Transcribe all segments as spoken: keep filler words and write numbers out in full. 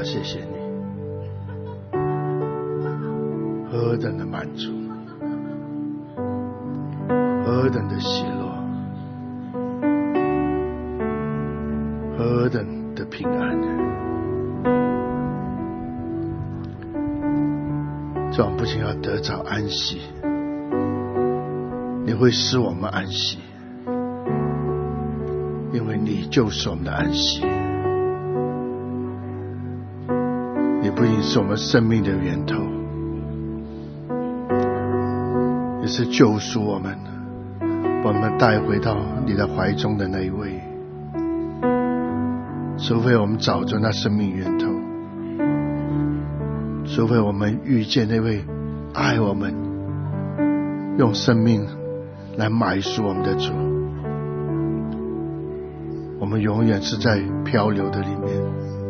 谢谢你，何等的满足，何等的喜乐，何等的平安。主，我们不仅要得着安息，你会使我们安息，因为你就是我们的安息。你不仅是我们生命的源头，也是救赎我们，把我们带回到你的怀中的那一位。除非我们找着那生命源头，除非我们遇见那位爱我们，用生命来买赎我们的主，我们永远是在漂流的里面，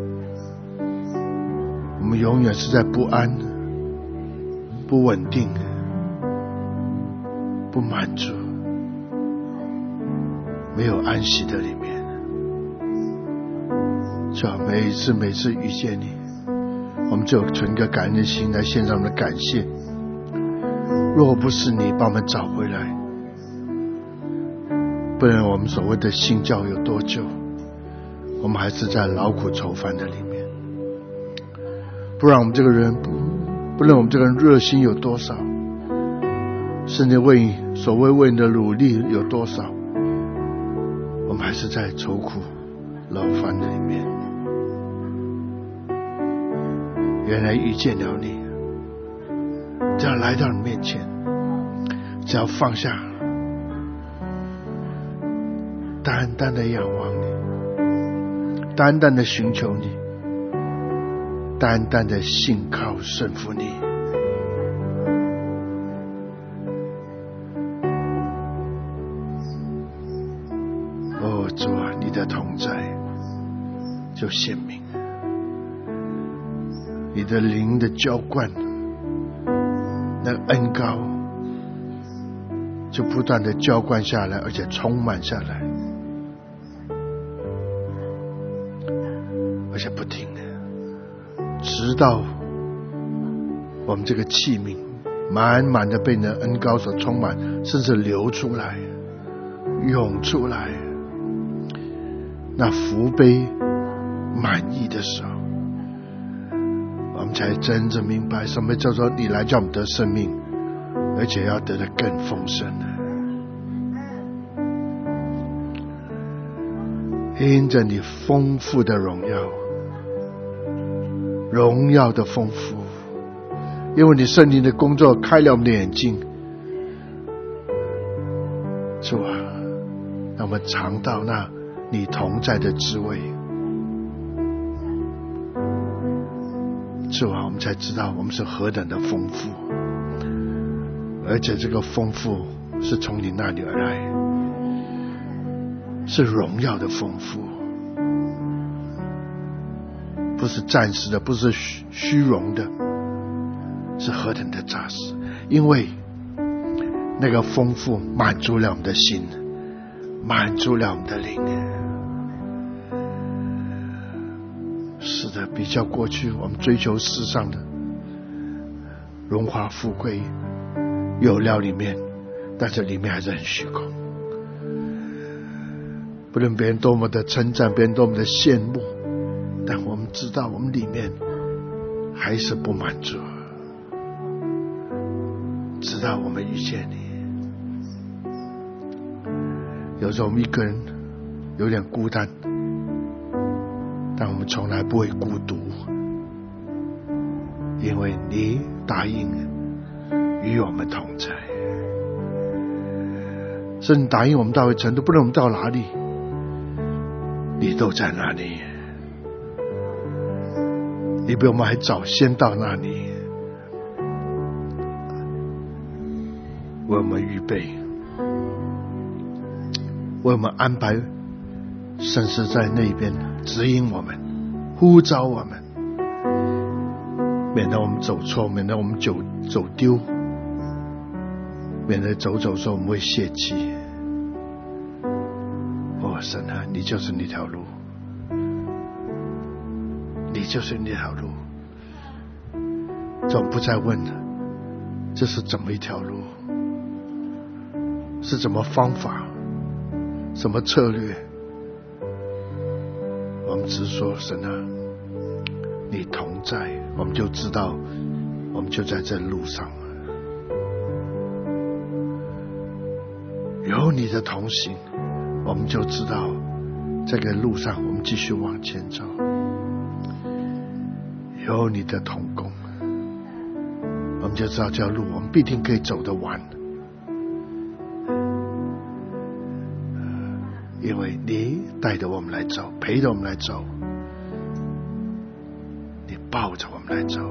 我们永远是在不安、不稳定、不满足、没有安息的里面。主啊，每一次每次遇见你，我们就存个感恩的心来献上我们的感谢。若不是你把我们找回来，不然我们所谓的信教有多久，我们还是在劳苦愁烦的里面。不然我们这个人，不论我们这个人热心有多少，甚至为所谓为你的努力有多少，我们还是在愁苦劳烦的里面。原来遇见了你，只要来到你面前，只要放下，单单的仰望你，单单的寻求你，单单的信靠顺服你。哦，主啊，你的同在就显明，你的灵的浇灌，那个恩膏就不断的浇灌下来，而且充满下来，而且不停的，直到我们这个器皿满满的被你的恩膏所充满，甚至流出来、涌出来，那福杯满溢的时候，我们才真正明白什么叫做你来叫我们得生命，而且要得的更丰盛的。因着你丰富的荣耀，荣耀的丰富，因为你圣灵的工作开了我们的眼睛。主啊，让我们尝到那你同在的滋味。主啊，我们才知道我们是何等的丰富，而且这个丰富是从你那里而来，是荣耀的丰富，不是暂时的，不是虚虚荣的，是何等的扎实。因为那个丰富满足了我们的心，满足了我们的灵。是的，比较过去我们追求世上的荣华富贵有料里面，但是里面还是很虚空。不论别人多么的称赞，别人多么的羡慕，但我们知道我们里面还是不满足。直到我们遇见你，有时候我们一个人有点孤单，但我们从来不会孤独，因为你答应与我们同在，是你答应我们到一程度，不论我们到哪里，你都在那里，你比我们还早先到那里，为我们预备，为我们安排，甚至在那边指引我们，呼召我们，免得我们走错，免得我们走走丢，免得走走时候我们会泄气。哦，神啊，你就是那条路， 你就是那条路。总不再问了，这是怎么一条路，是怎么方法，什么策略。我们只说神啊，你同在，我们就知道我们就在这路上，有你的同行，我们就知道这个路上我们继续往前走，有你的同工，我们就知道这条路我们必定可以走得完，因为你带着我们来走，陪着我们来走，你抱着我们来走。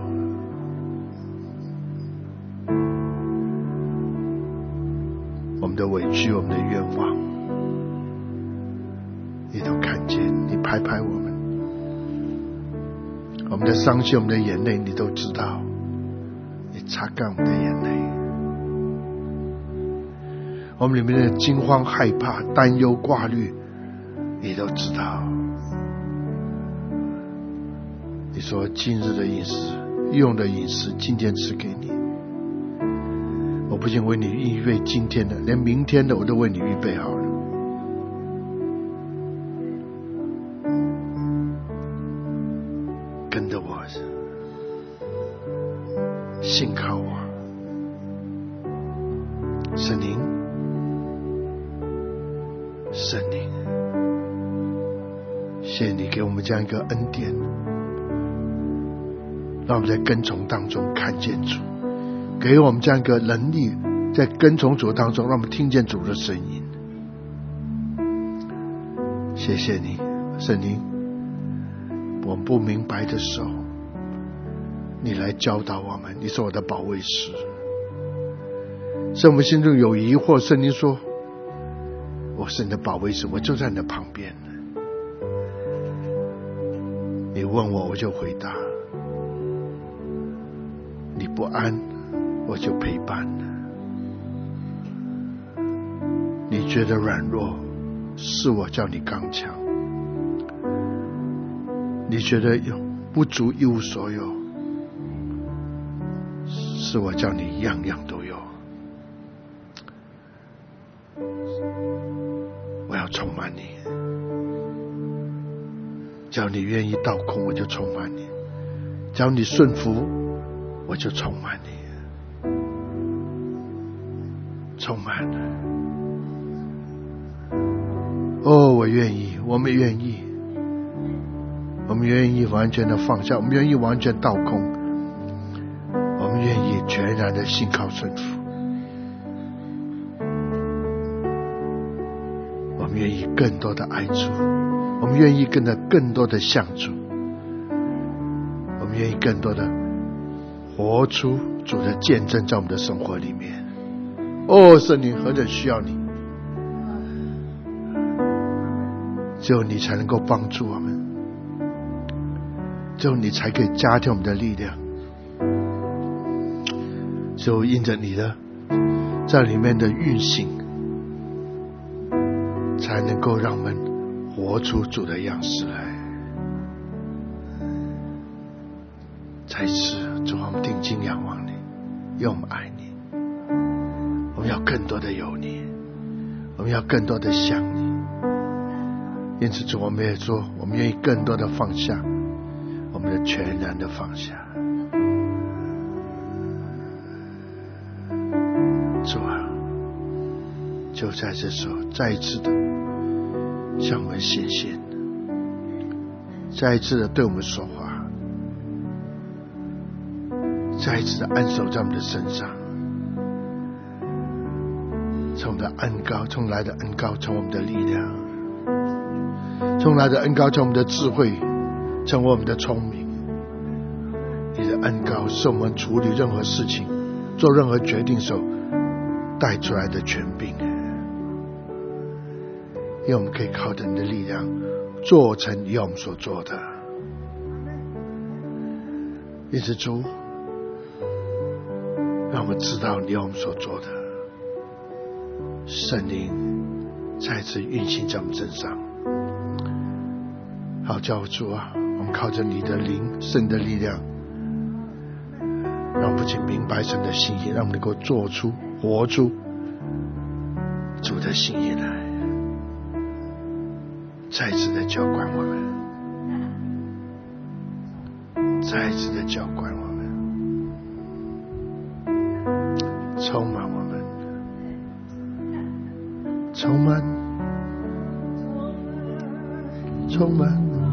我们的委屈，我们的愿望，你都看见，你拍拍我们，我们的伤心，我们的眼泪，你都知道，你擦干我们的眼泪。我们里面的惊慌害怕、担忧挂虑，你都知道。你说今日的饮食、用的饮食，今天赐给你。我不仅为你预备今天的，连明天的我都为你预备好了。跟着我，信靠我，圣灵，圣灵，谢谢你给我们这样一个恩典，让我们在跟从当中看见主，给我们这样一个能力，在跟从主当中让我们听见主的声音。谢谢你，圣灵，我们不明白的时候你来教导我们，你是我的保惠师。在我们心中有疑惑，圣灵说我是你的保惠师，我就在你的旁边，你问我我就回答，你不安我就陪伴，你觉得软弱是我叫你刚强，你觉得有不足一无所有是我叫你样样都有。我要充满你，只要你愿意倒空我就充满你，只要你顺服我就充满你，充满了。哦，我愿意，我们愿意，我们愿意完全的放下，我们愿意完全倒空，我们愿意全然的信靠顺服，我们愿意更多的爱主，我们愿意跟着更多的向主，我们愿意更多的活出主的见证在我们的生活里面。哦，圣灵何等需要你，只有你才能够帮助我们，只有你才可以加添我们的力量，只有因着你的在里面的运行，才能够让我们活出主的样式来。再一次主，我们定睛仰望你，因为我们爱你，我们要更多的有你，我们要更多的想你。因此主，我们也说我们愿意更多的放下，我们的全然的放下。主啊，就在这时候再一次的向我们显现，再一次的对我们说话，再一次的安守在我们的身上，从的恩膏，从来的恩膏，从我们的力量，从来的恩膏，从我们的智慧，成为我们的聪明。你的恩膏是我们处理任何事情、做任何决定时候带出来的权柄，因为我们可以靠着你的力量做成你要我们所做的。因此主，让我们知道你要我们所做的，圣灵再次运行在我们身上。好，叫主啊，我们们靠着你的灵圣的力量，让我们不仅明白神的心意，让我们能够做出活出主的心意来，再次的浇灌我们，再次的浇灌我们，充满我们，充满充满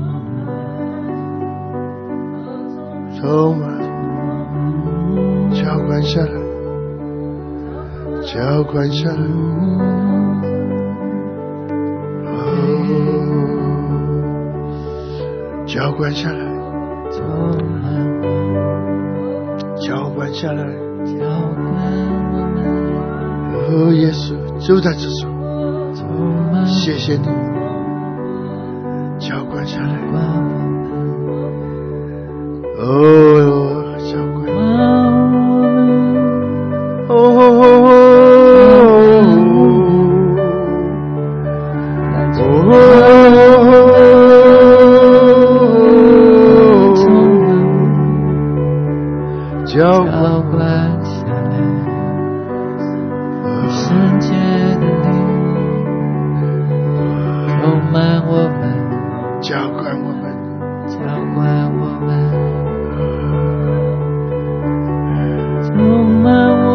充满浇灌下来，浇灌下来，哦，浇灌下来，浇灌下来，哦，耶稣就在这时候，谢谢你浇灌下来，哦，浇灌，哦，浇灌下来，圣洁的灵充满我们，浇灌我们，浇灌我们，充满我，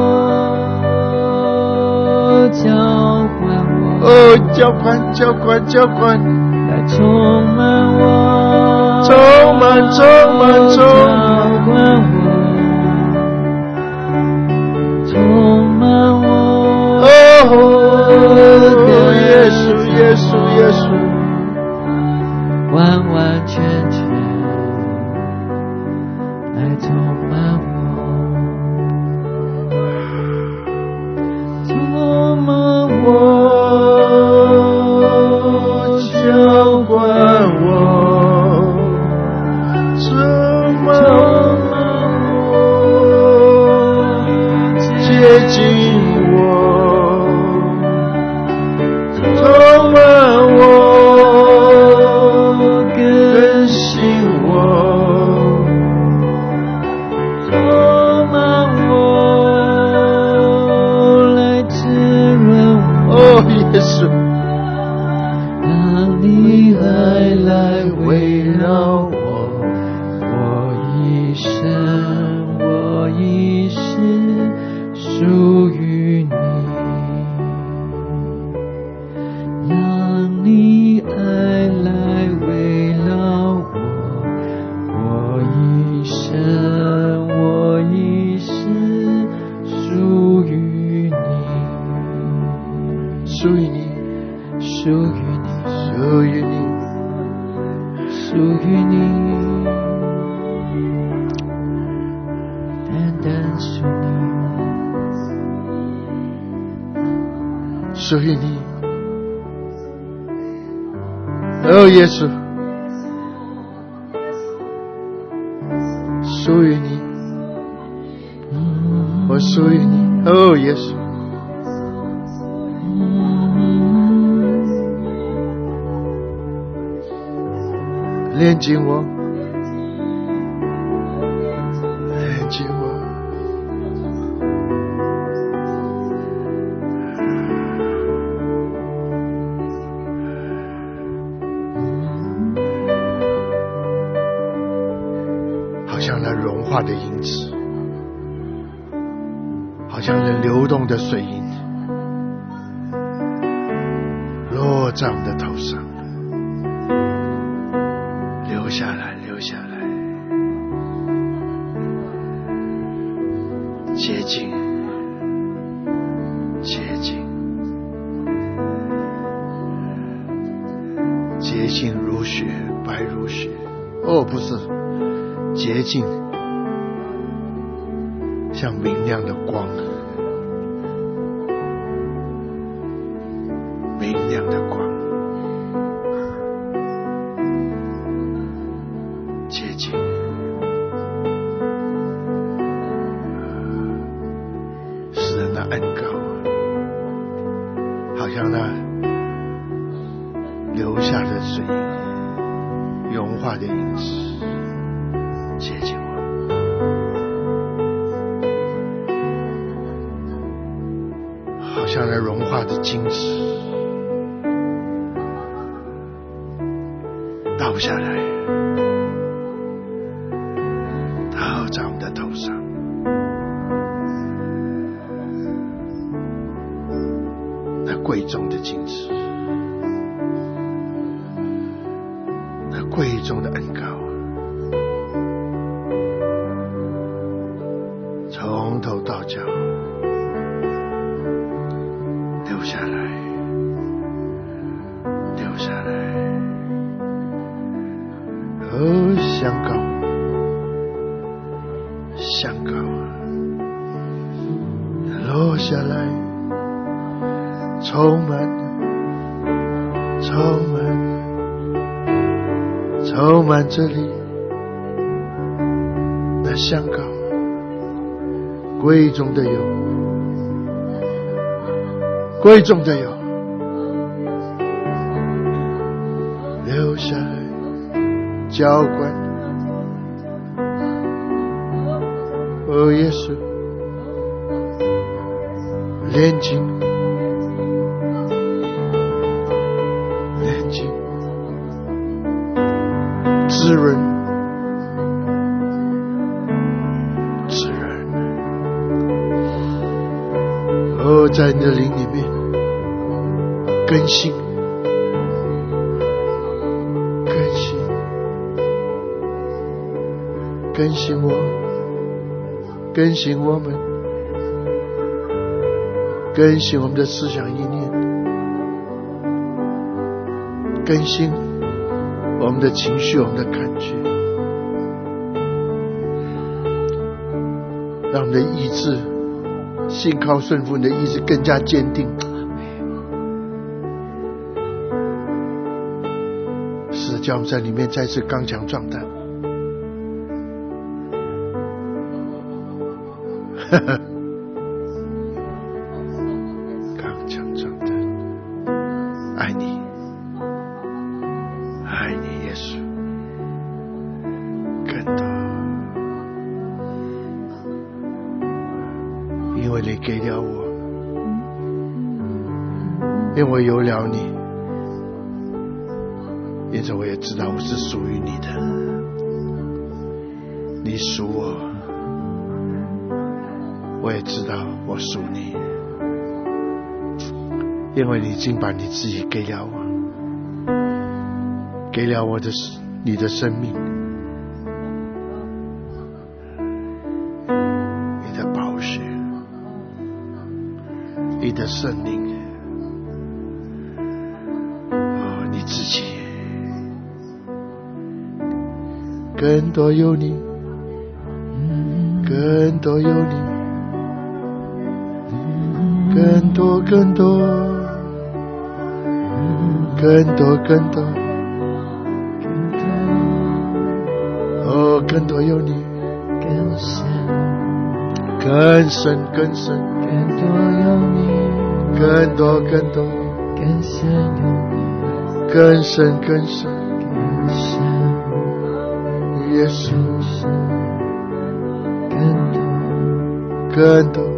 浇灌我，哦，浇灌，浇灌，浇灌，来充满我，充满，充满，充满我，充满我，哦，耶稣，耶稣，耶稣。完完全全来充满我，充满我，浇灌我，充满我，接近我，充满我，耶稣，让你爱来围绕我，我一生，我一世属于你。让你爱来围绕我，我一生，我一世属于你。属于你，属于你，属于你，属于你，单单属你，属于你，哦，耶稣，属于你，我属于你，哦，耶稣。连接我，连接我，好像那融化的银子，好像那流动的水银，落在我们的头上。留下来，留下来，洁净，洁净，洁净如雪，白如雪。哦，不是，洁净，像明亮的光，明亮的光。接近，使人的恩膏，好像那流下的水，融化的银子。 的金子倒下来，倒在我们的头上。那贵重的金子，那贵重的恩膏，从头到脚流下来，流下来。哦，香膏，香膏落下来，充满，充满，充满这里。那香膏，贵重的油，贵重的油流下来，浇灌。哦，耶稣，炼净，炼净，滋润，滋润。哦，在你的灵里面更新，更新，更新我，更新我们，更新我们的思想意念，更新我们的情绪，我们的感觉，让我们的意志，信靠顺服你的意志更加坚定。是叫我们在里面再次刚强壮胆。刚强壮胆，爱你，爱你耶稣，更多，因为你给了我，因为我有了你，因此我也知道我是属于你的，你属我，我也知道我属你，因为你已经把你自己给了我，给了我的你的生命，你的宝血，你的圣灵，哦，你自己，更多有你，更多有你，更多更多，更多更多，哦，更多有你，更深更深更深，更多有你，更多更多，更深有你，更深更深更深，耶稣，更多更多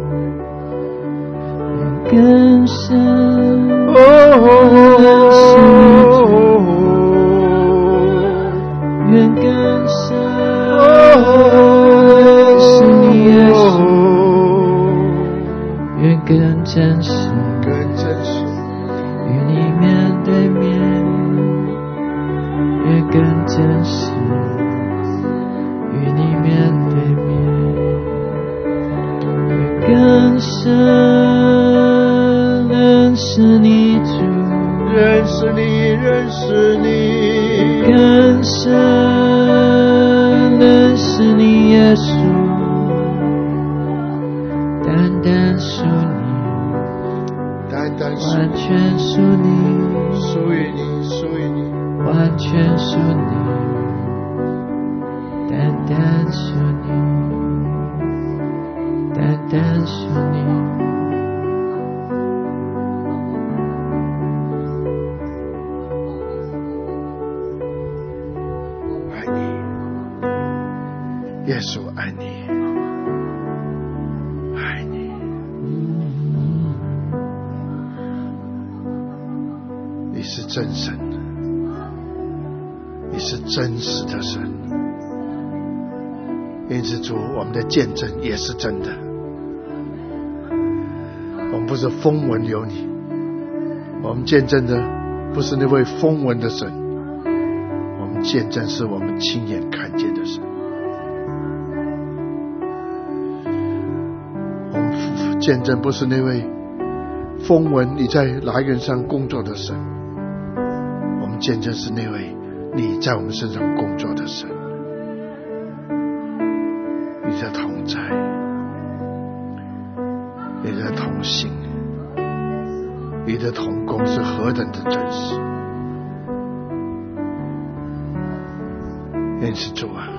更深，哦，愿更深，是你耶稣，愿更真实，更真实，与你面对面，愿更真实，与你面对面，愿更深。认识你主，认识你，认识你，更深认识你耶稣，单单属你，单单属你，完全属你，属于你，属于你，完全属你，单单属你，单单属你。耶稣爱你，爱你， 真神，你是真实的神。因此主，我们的见证也是真的。我们不是风闻有你，我们见证的不是那位风闻的神，我们见证是我们亲眼看见的神。我们见证不是那位风闻你在来人上工作的神，我们见证是那位你在我们身上工作的神。你的同在，你的同行，你的同工是何等的真实。因此主啊，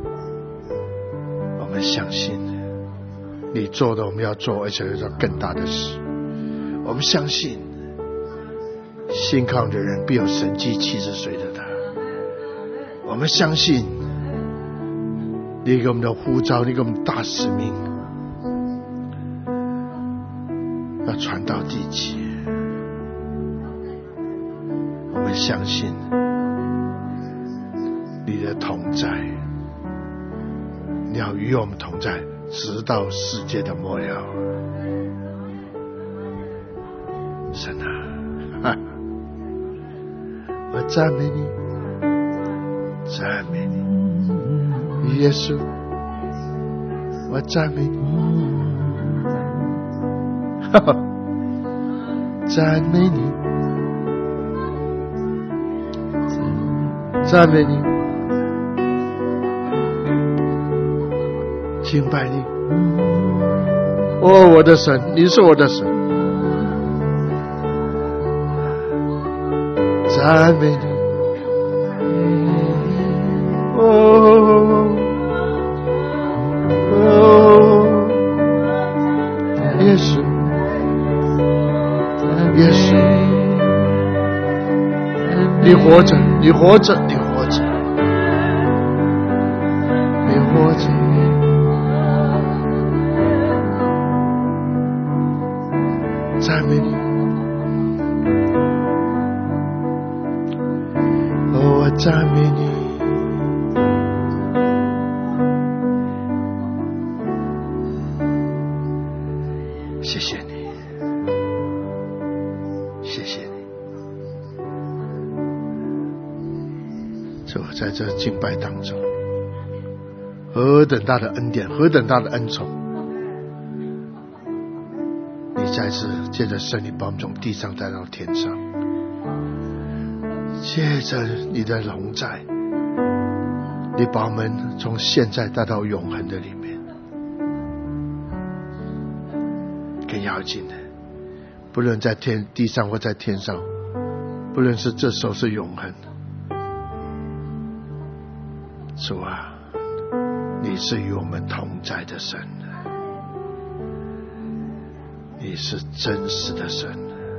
我们相信你做的我们要做，而且要做更大的事。我们相信信靠的人必有神迹奇事随着他。我们相信你给我们的呼召，你给我们大使命，要传到地极。我们相信你的同在，你要与我们同在，直到世界的末了。神啊，我赞美你，赞美你，耶稣，我赞美你，哈哈，赞美你，赞美你，敬拜你。哦，我的神，你是我的神，赞美你。哦哦，耶稣，耶稣，你活着，你活着，你活着，你活着。赞美你，哦，我赞美你。谢谢你，谢谢你。主，在这敬拜当中，何等大的恩典，何等大的恩宠！你再次借着圣灵把我们从地上带到天上，借着你的同在，你把我们从现在带到永恒的里面。更要紧的，不论在天地上或在天上，不论是这时候是永恒。主啊，你是与我们同在的神，你是真实的神，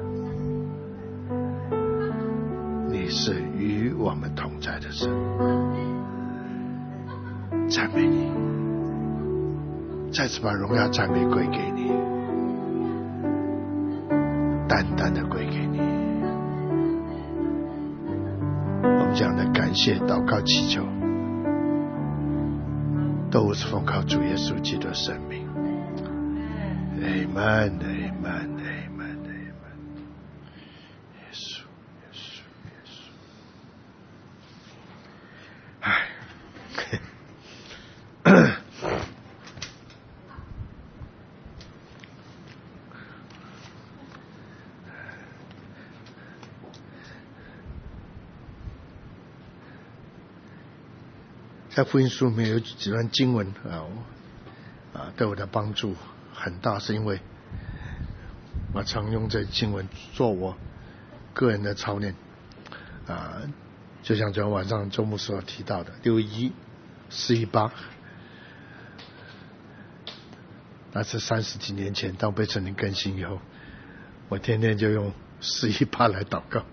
你是与我们同在的神。赞美你，再次把荣耀赞美归给你，单单的归给你。我们这样的感谢祷告祈求，都是奉靠主耶稣基督的生命。Amen, Amen, Amen, Amen。 耶稣，耶稣，耶稣。唉，在福音书里面有几段经文啊，啊，对我的帮助很大，是因为我常用这经文做我个人的操练啊，就像昨天晚上周牧所提到的六一四一八，那是三十几年前当被圣灵更新以后，我天天就用四一八来祷告，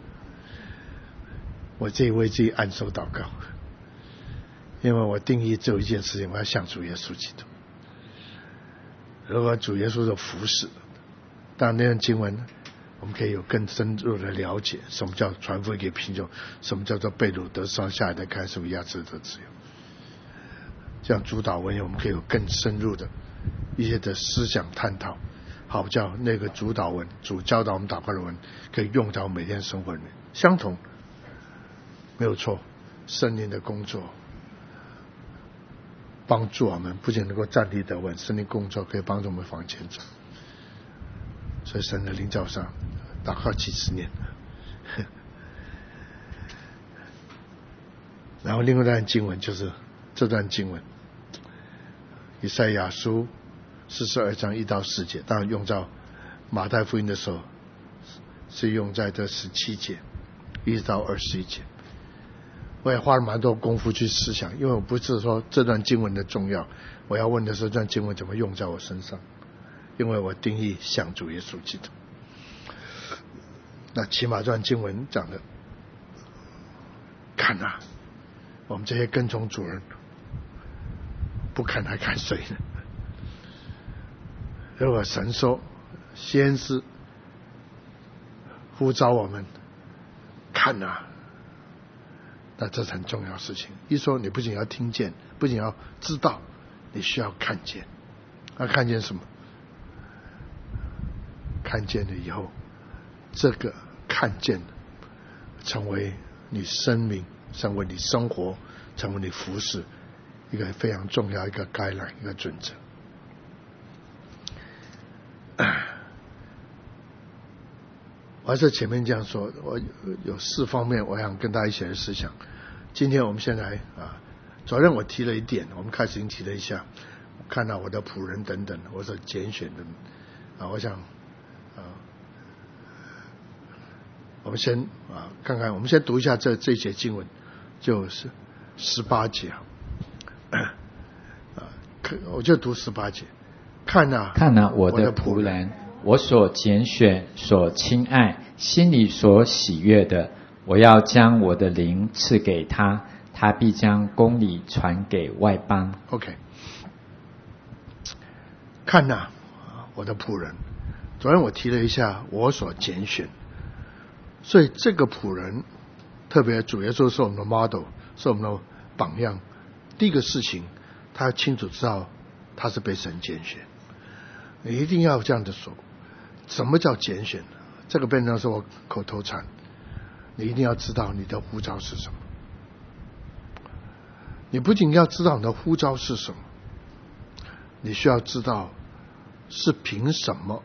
我自己为自己按手祷告。因为我定义只有一件事情，我要向主耶稣基督。如果主耶稣的服侍，当然那段经文我们可以有更深入的了解，什么叫传福音给贫穷，什么叫做被掳得上下来的看是压制的自由。这样主导文我们可以有更深入的一些的思想探讨，好叫那个主导文主教导我们祷告的文可以用到每天生活里面。相同没有错，圣灵的工作帮助我们不仅能够站立得稳，圣灵工作可以帮助我们往前走。所以神的灵在我上祷告几十年然后另外一段经文就是这段经文，以赛亚书四十二章一到四节，当然用到马太福音的时候是用在这十七节一直到二十一节。我也花了蛮多功夫去思想，因为我不是说这段经文的重要，我要问的是这段经文怎么用在我身上，因为我定义像主耶稣基督。那起码这段经文讲的，看啊，我们这些跟从主人不看还看谁呢？如果神说先是呼召我们看啊，那这是很重要的事情。一说你不仅要听见，不仅要知道，你需要看见。那看见什么？看见了以后，这个看见成为你生命，成为你生活，成为你服事一个非常重要一个概览，一个准则。我还是前面这样说，我有四方面我想跟大家一起来思想。今天我们先来啊，昨天我提了一点，我们开始已经提了一下，看到我的仆人等等，我所拣选的啊，我想啊，我们先啊看看，我们先读一下这这一节经文，就是十八节啊，我就读十八节，看啊， 看啊，我的仆人，我所拣选、所亲爱、心里所喜悦的，我要将我的灵赐给他，他必将公理传给外邦。 OK， 看啊，我的仆人，昨天我提了一下我所拣选，所以这个仆人特别主耶稣是我们的 model， 是我们的榜样。第一个事情他清楚知道他是被神拣选，你一定要这样的说。什么叫拣选？这个变成是我口头禅，你一定要知道你的呼召是什么。你不仅要知道你的呼召是什么，你需要知道是凭什么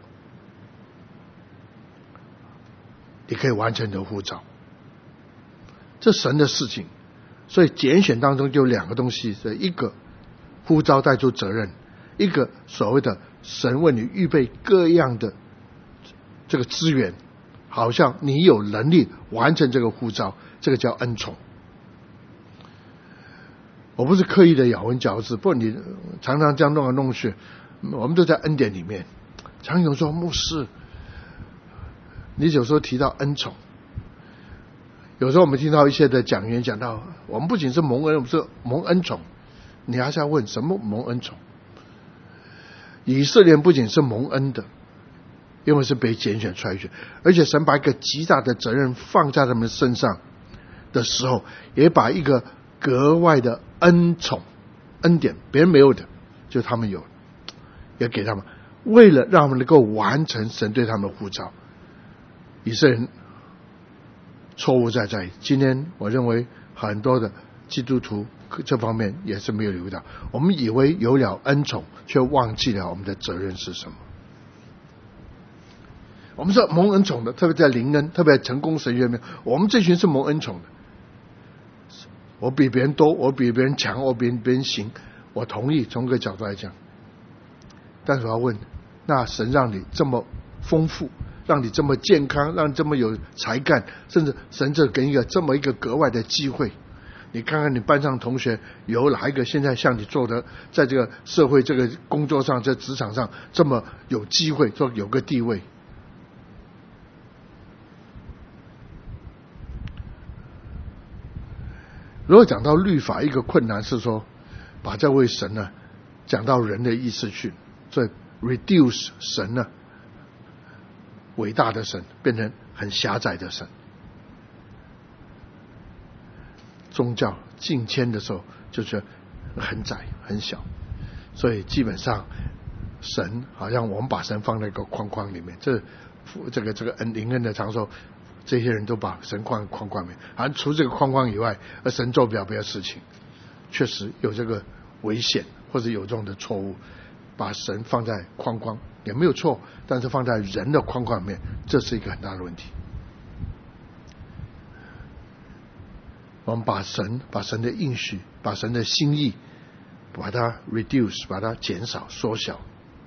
你可以完成你的呼召，这神的事情。所以拣选当中就有两个东西，一个呼召带出责任，一个所谓的神为你预备各样的这个资源，好像你有能力完成这个呼召，这个叫恩宠。我不是刻意的咬文嚼字，不过你常常这样弄来弄去，我们都在恩典里面。常有说牧师，你有时候提到恩宠，有时候我们听到一些的讲员讲到，我们不仅是蒙恩，我们是蒙恩宠。你还是要问什么蒙恩宠？以色列不仅是蒙恩的，因为是被拣选出来的，而且神把一个极大的责任放在他们身上的时候，也把一个格外的恩宠恩典，别人没有的就他们有，也给他们，为了让他们能够完成神对他们的呼召。以色列人错误在在今天我认为很多的基督徒这方面也是没有留意到，我们以为有了恩宠，却忘记了我们的责任是什么。我们是蒙恩宠的，特别在灵恩，特别在成功神学里面，我们这群是蒙恩宠的。我比别人多，我比别人强，我比别人行，我同意从个角度来讲。但是我要问，那神让你这么丰富，让你这么健康，让你这么有才干，甚至神这给你一个这么一个格外的机会，你看看你班上同学有哪一个现在像你做的，在这个社会这个工作上，在职场上这么有机会，说有个地位？如果讲到律法，一个困难是说把这位神呢讲到人的意思去，所以 reduce 神呢伟大的神变成很狭窄的神。宗教近迁的时候就是很窄很小，所以基本上神好像我们把神放在一个框框里面，这这个这个恩灵恩的长寿，这些人都把神放在框框里面，好像除这个框框以外，而神做不了别的事情，确实有这个危险，或者有这种的错误，把神放在框框也没有错，但是放在人的框框里面，这是一个很大的问题。我们把神把神的应许，把神的心意，把它 reduce， 把它减少缩小。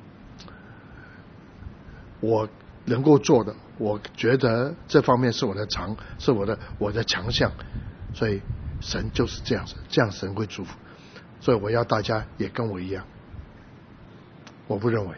我能够做的，我觉得这方面是我的长，是我的我的强项，所以神就是这样子，这样神会祝福。所以我要大家也跟我一样，我不认为，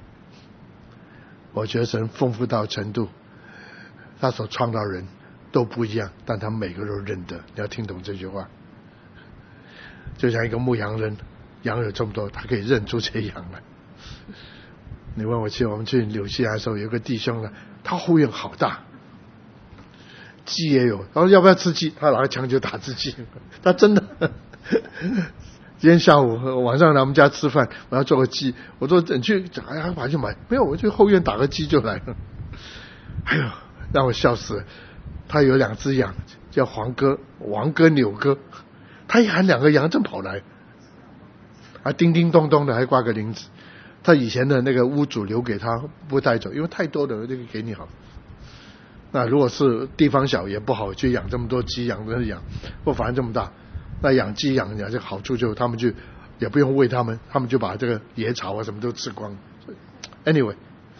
我觉得神丰富到程度，他所创造人都不一样，但他每个都认得。你要听懂这句话，就像一个牧羊人，羊有这么多，他可以认出这些羊来。你问我去，我们去纽西兰的时候，有个弟兄呢，他后院好大，鸡也有，然后要不要吃鸡，他拿个枪就打自己，他真的。今天下午晚上来我们家吃饭，我要做个鸡，我说你去，哎呀，跑去买，没有，我去后院打个鸡就来了。哎呦，让我笑死了。他有两只羊，叫黄哥、王哥、柳哥，他一喊两个羊正跑来，还叮叮咚咚的，还挂个铃子。他以前的那个屋主留给他不带走，因为太多的这个给你好。那如果是地方小也不好去养这么多鸡，养这养，不反正这么大，那养鸡养养这个好处就他们就也不用喂他们，他们就把这个野草啊什么都吃光。Anyway，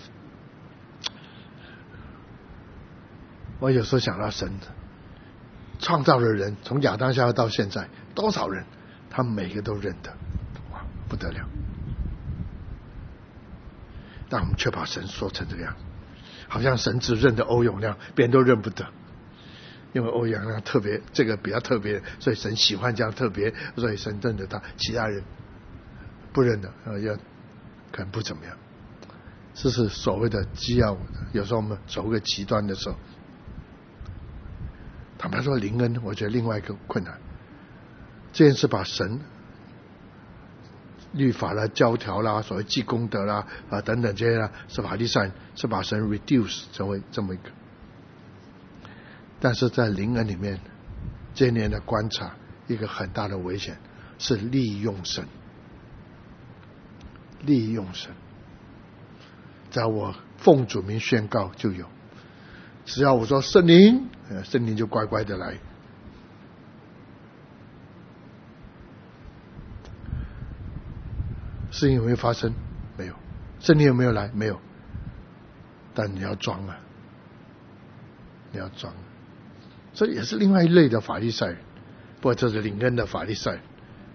我有时候想到神创造的人，从亚当夏娃到现在多少人，他每个都认得，哇，不得了。但我们却把神说成这个样，好像神只认得欧永亮，别人都认不得。因为欧阳亮特别，这个比较特别，所以神喜欢这样特别，所以神认得他，其他人不认得，呃，要可能不怎么样。这是所谓的基要，有时候我们走个极端的时候，坦白说，灵恩，我觉得另外一个困难，这件事把神律法啦、教条啦、所谓记功德啦啊等等这些啦，是法利赛人，是把神 reduce 成为这么一个。但是在灵恩里面，这些年的观察，一个很大的危险是利用神，利用神。在我奉主名宣告就有，只要我说圣灵，圣灵就乖乖的来。事情有没有发生？没有。圣灵有没有来？没有。但你要装啊，你要装。这也是另外一类的法利赛人，不过这是灵恩的法利赛人。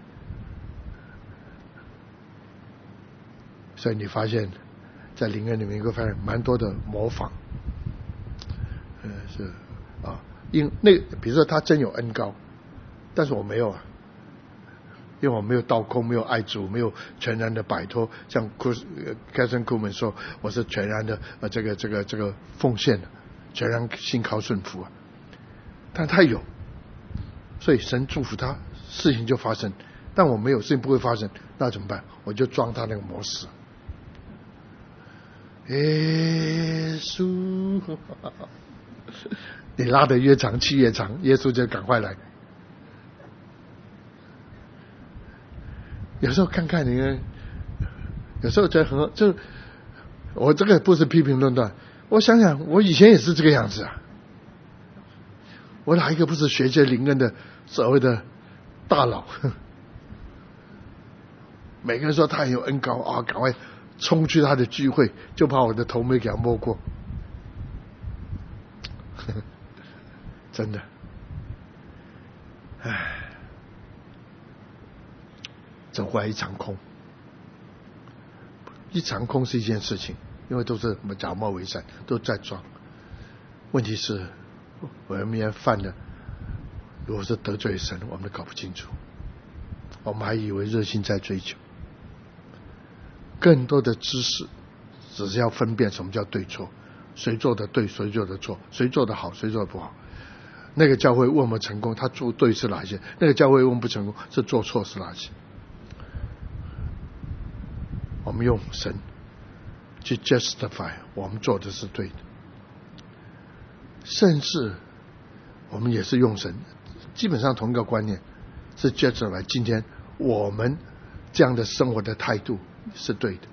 所以你发现在灵恩里面会发现蛮多的模仿，呃是啊，因那比如说他真有恩膏，但是我没有啊，因为我没有倒空，没有爱主，没有全然的摆脱，像凯森库门说我是全然的呃这个这个这个奉献的，全然信靠顺服啊，但他有，所以神祝福他，事情就发生，但我没有，事情不会发生，那怎么办？我就装他那个模式。耶稣，你拉得越长气越长，耶稣就赶快来。有时候看看你，有时候觉得很，就我这个不是批评论断，我想想，我以前也是这个样子啊。我哪一个不是学界灵恩的所谓的大佬？每个人说他很有恩膏啊，赶快冲去他的聚会，就怕我的头没给他摸过。真的，唉，走过来一场空，一场空是一件事情，因为都是我们假冒伪善，都在装。问题是我们也犯了，如果是得罪神，我们都搞不清楚，我们还以为热心在追求。更多的知识只是要分辨什么叫对错， 谁做的对，谁做的错，谁做的好，谁做的不好。那个教会问我们成功，他做对是哪些？那个教会问不成功，是做错是哪些？我们用神去 justify 我们做的是对的，甚至我们也是用神，基本上同一个观念，是 justify 今天我们这样的生活的态度是对的。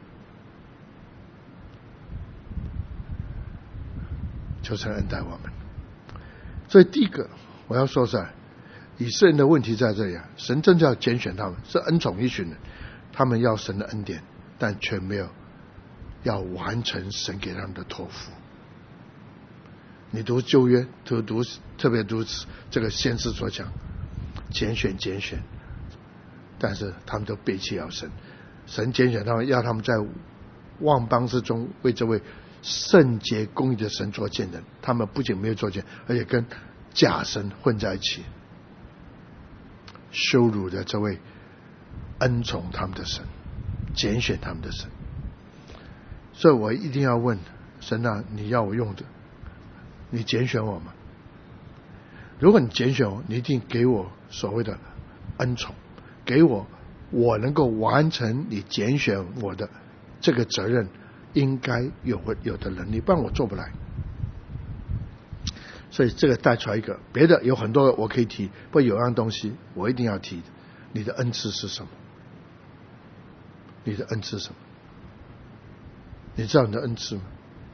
求神恩待我们。所以第一个我要说是以色列人的问题在这里啊，神真正要拣选他们，是恩宠一群人，他们要神的恩典，但却没有要完成神给他们的托付。你读旧约，读读特别读这个先知所讲，拣选拣选，但是他们都背弃了神。神拣选他们，要他们在万邦之中为这位圣洁公义的神做见证，他们不仅没有做见，而且跟假神混在一起，羞辱了这位恩宠他们的神，拣选他们的神。所以我一定要问神啊，你要我用的，你拣选我吗？如果你拣选我，你一定给我所谓的恩宠，给我我能够完成你拣选我的这个责任应该有有的能力，不然我做不来。所以这个带出来一个，别的有很多我可以提，不过有样东西我一定要提的，你的恩赐是什么？你的恩赐是什么？你知道你的恩赐吗？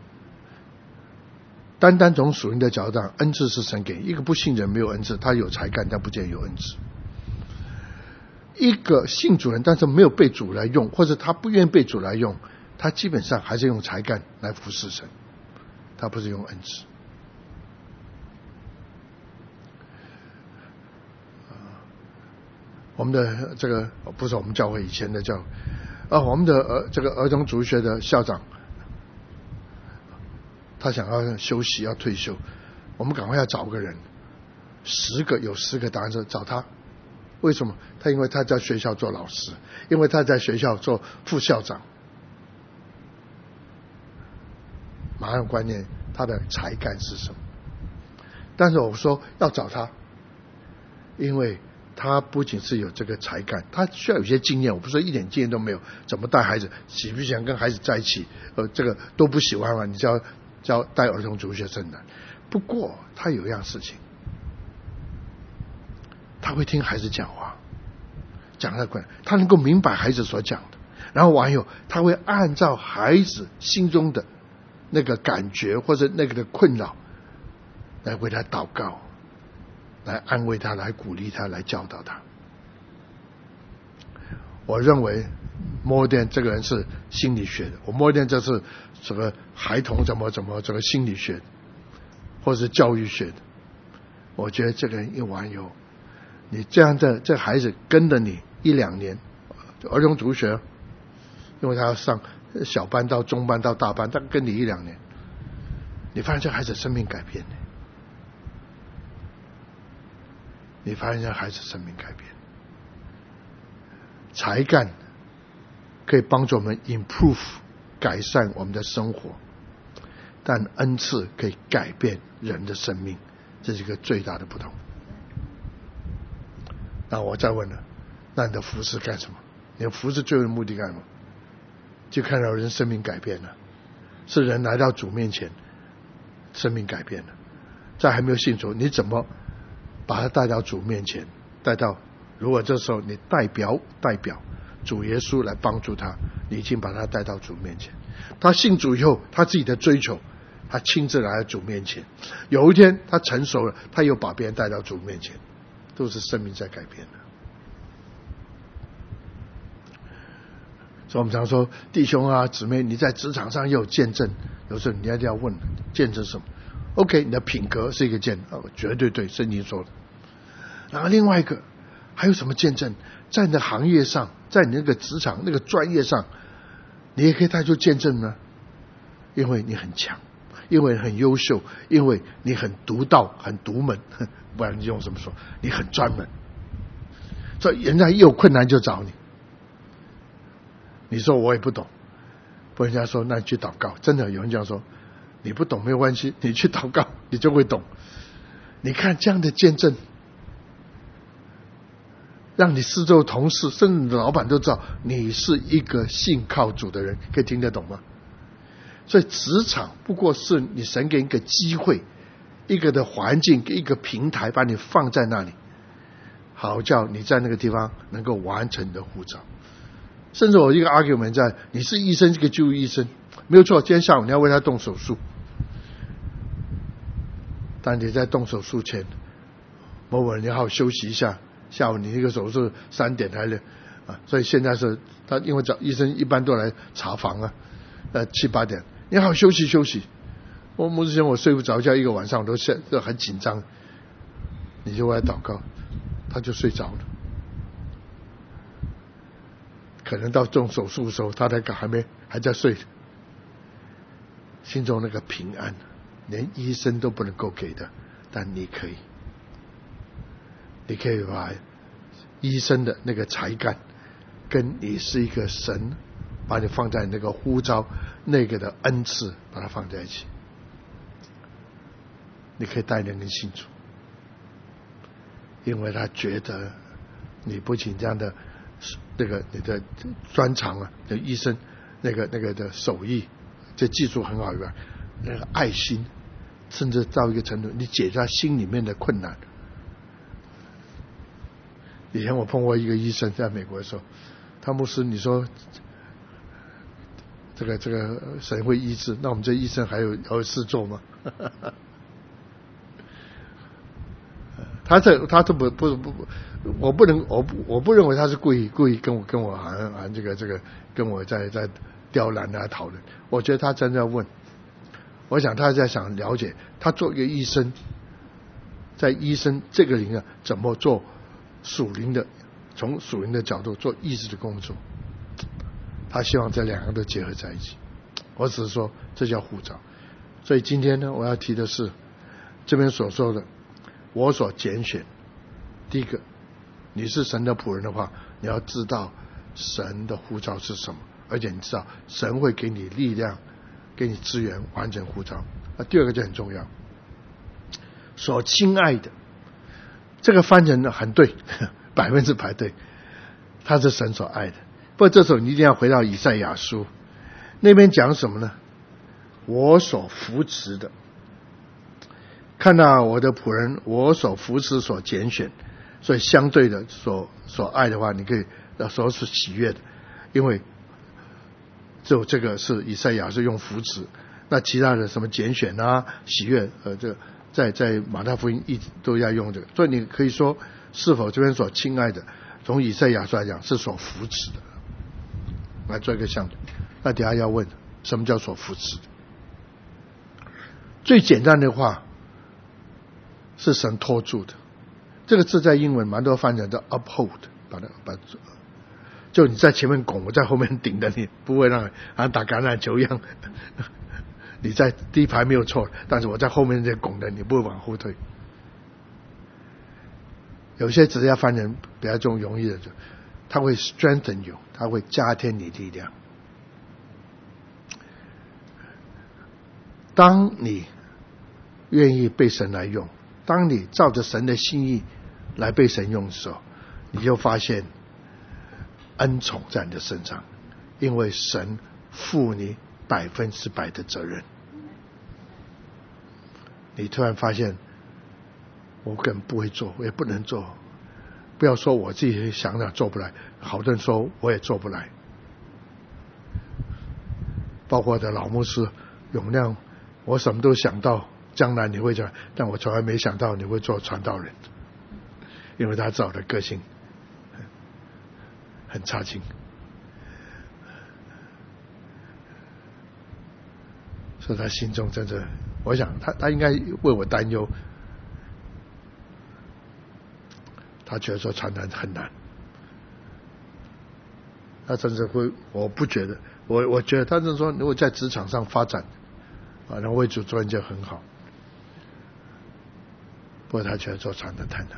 单单从属灵的角度上，恩赐是神给一个不信人没有恩赐，他有才干但不见有恩赐。一个信主人但是没有被主来用，或者他不愿意被主来用，他基本上还是用才干来服侍神，他不是用恩赐。我们的这个不是我们教会以前的教啊，我们的儿这个儿童主学的校长，他想要休息要退休，我们赶快要找个人，十个有十个答案是找他。为什么？他因为他在学校做老师，因为他在学校做副校长，马上观念他的才干是什么？但是我说要找他，因为他不仅是有这个才干，他需要有些经验。我不是说一点经验都没有，怎么带孩子，喜不喜欢跟孩子在一起，呃，这个都不喜欢嘛，你教教带儿童主学生的。不过他有一样事情，他会听孩子讲话，讲他关，他能够明白孩子所讲的，然后完以后他会按照孩子心中的那个感觉或者那个的困扰来为他祷告，来安慰他，来鼓励他，来教导他。我认为莫甸这个人是心理学的，我莫甸这是这个孩童怎么怎么这个心理学的，或者是教育学的。我觉得这个人一完以后，你这样的这孩子跟着你一两年，儿童主学，因为他要上小班到中班到大班，他跟你一两年，你发现这孩子生命改变了，你发现这孩子生命改变，才干可以帮助我们 improve 改善我们的生活，但恩赐可以改变人的生命，这是一个最大的不同。那我再问了，那你的服事干什么？你的服事最后的目的干什么？就看到人生命改变了，是人来到主面前，生命改变了。在还没有信主，你怎么把他带到主面前？带到，如果这时候你代表代表主耶稣来帮助他，你已经把他带到主面前。他信主以后，他自己的追求，他亲自来到主面前。有一天他成熟了，他又把别人带到主面前，都是生命在改变的。所以我们常说，弟兄啊姊妹，你在职场上也有见证，有时候你一定要问见证什么。 OK， 你的品格是一个见证，哦，绝对对，圣经说的。然后另外一个还有什么见证？在你的行业上，在你那个职场那个专业上，你也可以带出见证呢。因为你很强，因为很优秀，因为你很独到很独门，不然你用什么说？你很专门，所以人家一有困难就找你。你说我也不懂，不，人家说那你去祷告。真的有人这样说， 你不懂没有关系，你去祷告，你就会懂。你看这样的见证，让你四周同事甚至你的老板都知道你是一个信靠主的人，可以听得懂吗？所以职场不过是你神给一个机会，一个的环境，一个平台，把你放在那里，好叫你在那个地方能够完成你的呼召。甚至我一个 argument 在，你是医生，这个救医生没有错，今天下午你要为他动手术，但你在动手术前，某某人你好好休息一下，下午你那个手术三点还来啊，所以现在是他因为找医生一般都来查房啊，呃七八点，你好好休息休息。我牧师讲我睡不着觉，一个晚上我都现都很紧张，你就为他祷告，他就睡着了。可能到动手术的时候，他才还没还在睡，心中那个平安，连医生都不能够给的，但你可以，你可以把医生的那个才干，跟你是一个神把你放在那个呼召那个的恩赐，把它放在一起，你可以带领人信主，因为他觉得你不仅这样的。那个你的专长啊，的医生那个那个的手艺，这技术很好以外，那个爱心，甚至到一个程度，你解他心里面的困难。以前我碰过一个医生，在美国的时候，他牧师你说这个这个神会医治，那我们这医生还有还有事做吗？他这他这不不不不，我不能我不我不认为他是故意故意跟我跟我好像好像这个这个跟我在在刁难啊讨论。我觉得他真的要问，我想他在想了解他做一个医生，在医生这个领域怎么做属灵的，从属灵的角度做医治的工作。他希望这两个都结合在一起。我只是说这叫呼召。所以今天呢，我要提的是这边所说的。我所拣选，第一个，你是神的仆人的话，你要知道神的呼召是什么，而且你知道神会给你力量，给你资源完成呼召。那第二个就很重要，所亲爱的，这个翻成很对，百分之百对，他是神所爱的。不过这时候你一定要回到以赛亚书那边讲什么呢？我所扶持的。看到我的仆人，我所扶持所拣选，所以相对的所所爱的话，你可以说是喜悦的，因为只有这个是以赛亚是用扶持，那其他的什么拣选啊、喜悦，呃，这在在马太福音一直都要用这个，所以你可以说是否这边所亲爱的，从以赛亚书来讲是所扶持的，来做一个相对。那等一下要问什么叫所扶持的？最简单的话。是神托住的，这个字在英文蛮多翻译叫 uphold， 把它把就你在前面拱，我在后面顶着你，不会让像打橄榄球一样，你在第一排没有错，但是我在后面在拱着你，不会往后退。有些直接翻译比较中容易的，它会 strengthen you， 它会加添你力量。当你愿意被神来用。当你照着神的心意来被神用的时候，你就发现恩宠在你的身上，因为神负你百分之百的责任。你突然发现，我根本不会做，我也不能做。不要说我自己想想做不来，好多人说我也做不来。包括我的老牧师永亮，我什么都想到。将来你会这样，但我从来没想到你会做传道人，因为他知道我的个性很差劲，所以他心中真的，我想他他应该为我担忧，他觉得说传道很难，他甚至会，我不觉得，我我觉得他是说，如果在职场上发展啊，然后为主做人就很好。不过他觉得做传道太难。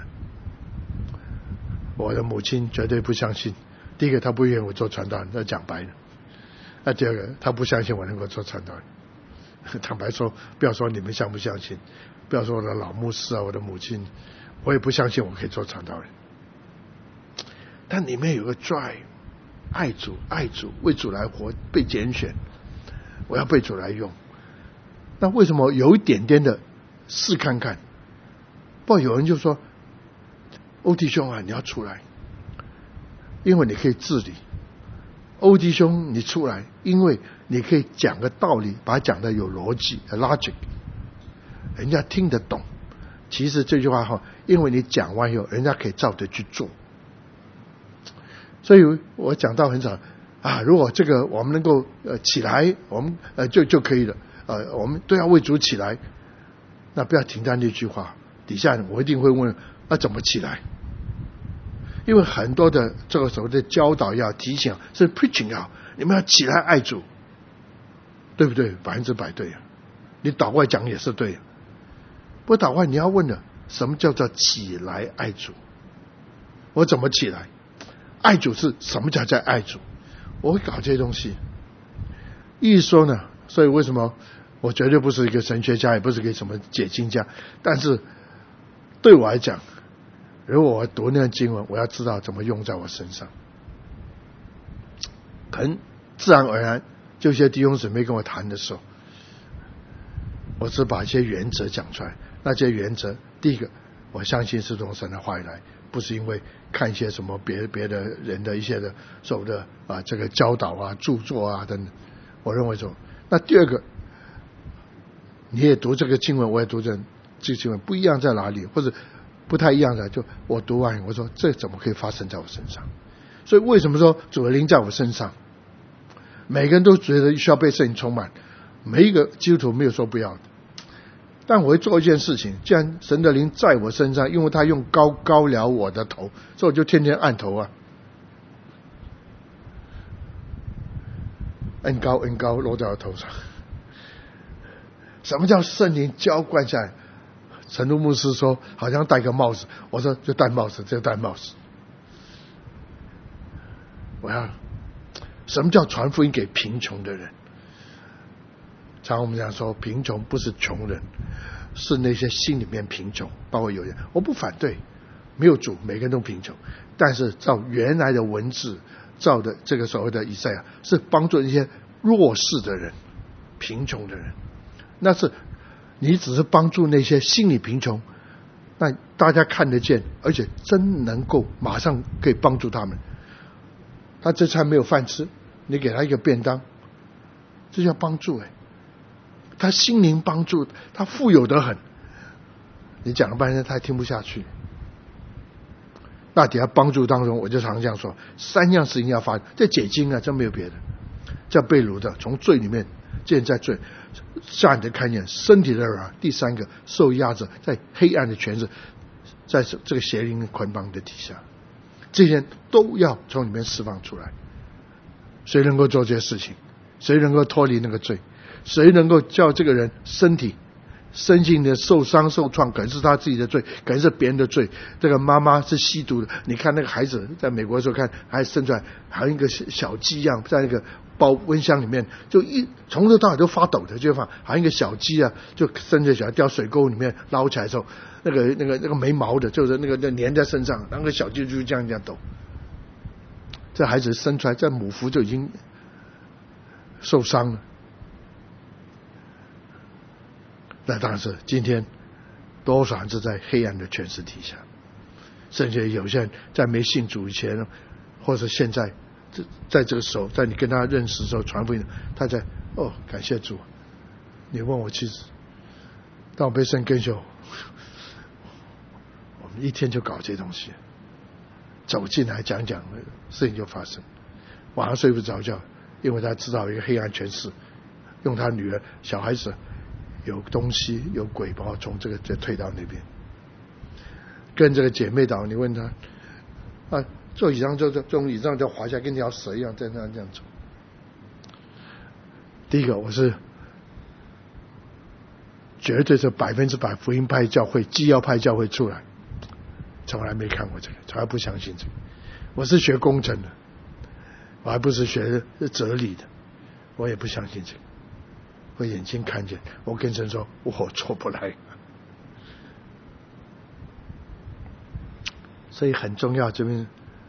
我的母亲绝对不相信，第一个他不愿意我做传道人，那讲白了。那第二个他不相信我能够做传道人， 坦白说，不要说你们相不相信，不要说我的老牧师啊，我的母亲，我也不相信我可以做传道人。但里面有个 drive， 爱主爱主，为主来活，被拣选，我要被主来用。那为什么有一点点的试看看？不，有人就说欧弟兄啊，你要出来，因为你可以治理。欧弟兄，你出来，因为你可以讲个道理，把它讲得有逻辑 logic， 人家听得懂。其实这句话哈，因为你讲完以后，人家可以照着去做。所以我讲到很少啊，如果这个我们能够呃起来，我们呃就就可以了。呃，我们都要为主起来，那不要停在那句话底下，我一定会问：那、啊、怎么起来？因为很多的这个所谓的教导要提醒，是 preaching 要你们要起来爱主，对不对？百分之百对啊。你祷告讲也是对啊。不过祷告你要问的，什么叫做起来爱主？我怎么起来？爱主是什么叫在爱主？我会搞这些东西。意思说呢，所以为什么我绝对不是一个神学家，也不是一个什么解经家，但是对我来讲，如果我读那个经文，我要知道怎么用在我身上。可能自然而然，就一些弟兄姊妹跟我谈的时候，我只把一些原则讲出来。那些原则，第一个，我相信是从神的话语来，不是因为看一些什么别别的人的一些的所谓的啊这个教导啊、著作啊等等。我认为说，那第二个，你也读这个经文，我也读这这个经文，不一样在哪里，或者不太一样的，就我读完我说这怎么可以发生在我身上？所以为什么说主的灵在我身上？每个人都觉得需要被圣灵充满，每一个基督徒没有说不要的。但我会做一件事情，既然神的灵在我身上，因为他用膏膏了我的头，所以我就天天按头啊，恩膏恩膏落在我头上。什么叫圣灵浇灌下来？陈都牧师说好像戴个帽子，我说就戴帽子，就戴帽子。我要什么叫传福音给贫穷的人？常我们讲说，贫穷不是穷人，是那些心里面贫穷，包括有人，我不反对，没有主，每个人都贫穷，但是照原来的文字，照的这个所谓的以赛亚，是帮助一些弱势的人、贫穷的人。那是你只是帮助那些心理贫穷，那大家看得见，而且真能够马上可以帮助他们。他这餐没有饭吃，你给他一个便当，这叫帮助哎。他心灵帮助，他富有得很。你讲了半天，他还听不下去。那底下帮助当中，我就常这样说：三样事情要发生，这解经啊，真没有别的。叫被掳的，从罪里面现在罪，下你的看见身体的软；第三个，受压着在黑暗的权势，在这个邪灵捆绑的底下，这些都要从里面释放出来。谁能够做这些事情？谁能够脱离那个罪？谁能够叫这个人身体身心的受伤受创？可能是他自己的罪，可能是别人的罪。这个妈妈是吸毒的，你看那个孩子在美国的时候看，还生出来好像一个小鸡一样，在那个包温箱里面，就一从头到尾都发抖的，就放好像一个小鸡啊，就生着小孩掉水沟里面捞起来的时候，那个那个那个没毛的，就是那个那粘在身上，然后小鸡就这样这样抖。这孩子生出来在母腹就已经受伤了。那当然是今天多少人是在黑暗的权势底下，甚至有些人在没信主以前，或者现在在这个时候，在你跟他认识的时候传福音，他在哦感谢主，你问我妻子，当我被圣更修，我们一天就搞这些东西，走进来讲讲，事情就发生，晚上睡不着觉，因为他知道一个黑暗权势，用他女儿小孩子。有东西有鬼把我从这个就推到那边，跟这个姐妹岛，你问她啊，坐椅上就这种椅上就滑下，跟条蛇一样在那这样走。第一个，我是绝对是百分之百福音派教会、基要派教会出来，从来没看过这个，从来不相信这个。我是学工程的，我还不是学哲理的，我也不相信这个。 我眼睛看见，我跟神说我做不来。所以很重要，这边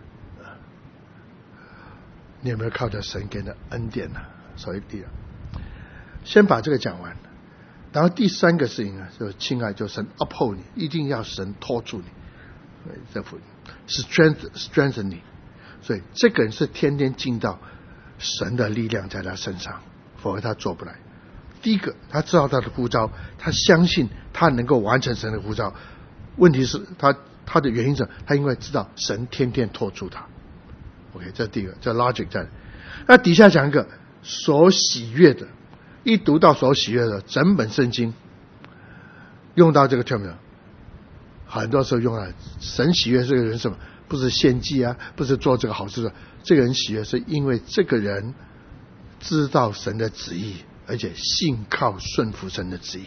你有没有靠着神给的恩典呢、啊？所以第二，先把这个讲完，然后第三个事情呢，就是亲爱，就神 uphold 你，一定要神拖住你，这福音 strength strengthen 你，所以这个人是天天进到神的力量在他身上，否则他做不来。第一个，他知道他的呼召，他相信他能够完成神的呼召。问题是他他的原因是，他因为知道神天天拖住他。OK， 这第一个，这 logic 在。那底下讲一个所喜悦的，一读到所喜悦的，整本圣经用到这个 term， 很多时候用来神喜悦这个人什么？不是献祭啊，不是做这个好事的，这个人喜悦是因为这个人知道神的旨意，而且信靠顺服神的旨意。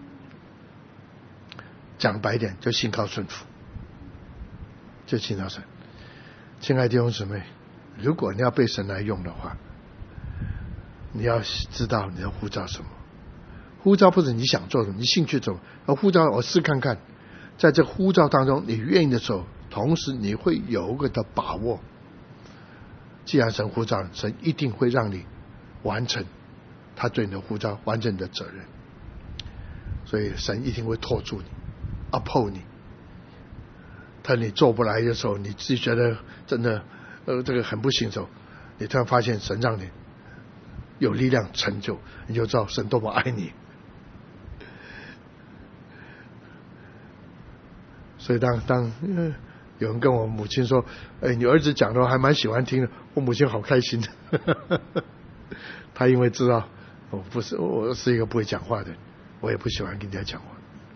讲白点，就信靠顺服，就信靠神。亲爱的弟兄姊妹，如果你要被神来用的话，你要知道你要呼召什么。呼召不是你想做什么，你兴趣做什么，而呼召我试看看，在这呼召当中，你愿意的时候，同时你会有一个的把握。既然神呼召，神一定会让你完成他对你的呼召，完成你的责任。所以神一定会拖住你 uphold 你。当你做不来的时候，你自己觉得真的呃这个很不行的时候，你突然发现神让你有力量成就，你就知道神多么爱你。所以当当、呃、有人跟我母亲说，哎，你儿子讲的我还蛮喜欢听的，我母亲好开心的。她因为知道我不是我是一个不会讲话的，我也不喜欢跟人家讲话。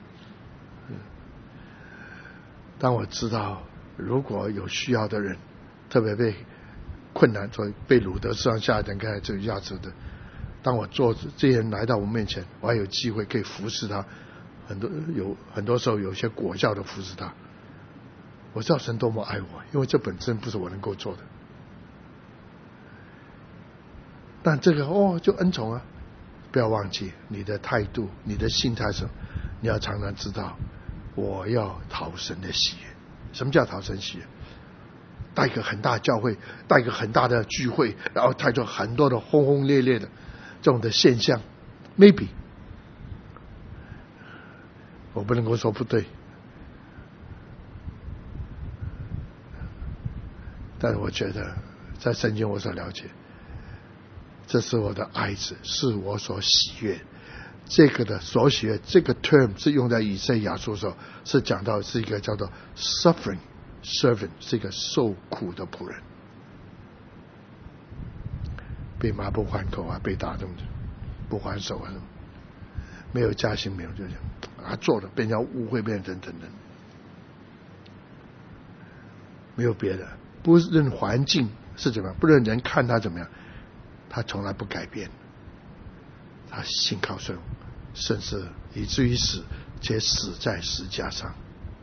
当我知道如果有需要的人，特别被困难，所以被掳得上下等开这个价值的，当我做这些人来到我面前，我还有机会可以服侍他，很多有很多时候有些果效的服侍他，我知道神多么爱我，因为这本身不是我能够做的。但这个哦就恩宠啊，不要忘记你的态度，你的心态是，你要常常知道我要讨神的喜悦。什么叫讨神喜悦？带一个很大的教会，带一个很大的聚会，然后带着很多的轰轰烈烈的这种的现象 maybe 我不能够说不对，但是我觉得在圣经我所了解，这是我的爱子，是我所喜悦。这个的所喜悦，这个 term 是用在以赛亚书的时候，是讲到是一个叫做 suffering servant， 是一个受苦的仆人，被骂不还口啊，被打动不还手啊，没有加薪，没有就这样啊，做了被人家误会，被人等等等，没有别的，不论环境是怎么样，不论人看他怎么样，他从来不改变，他信靠神，甚至以至于死，且死在十字架上。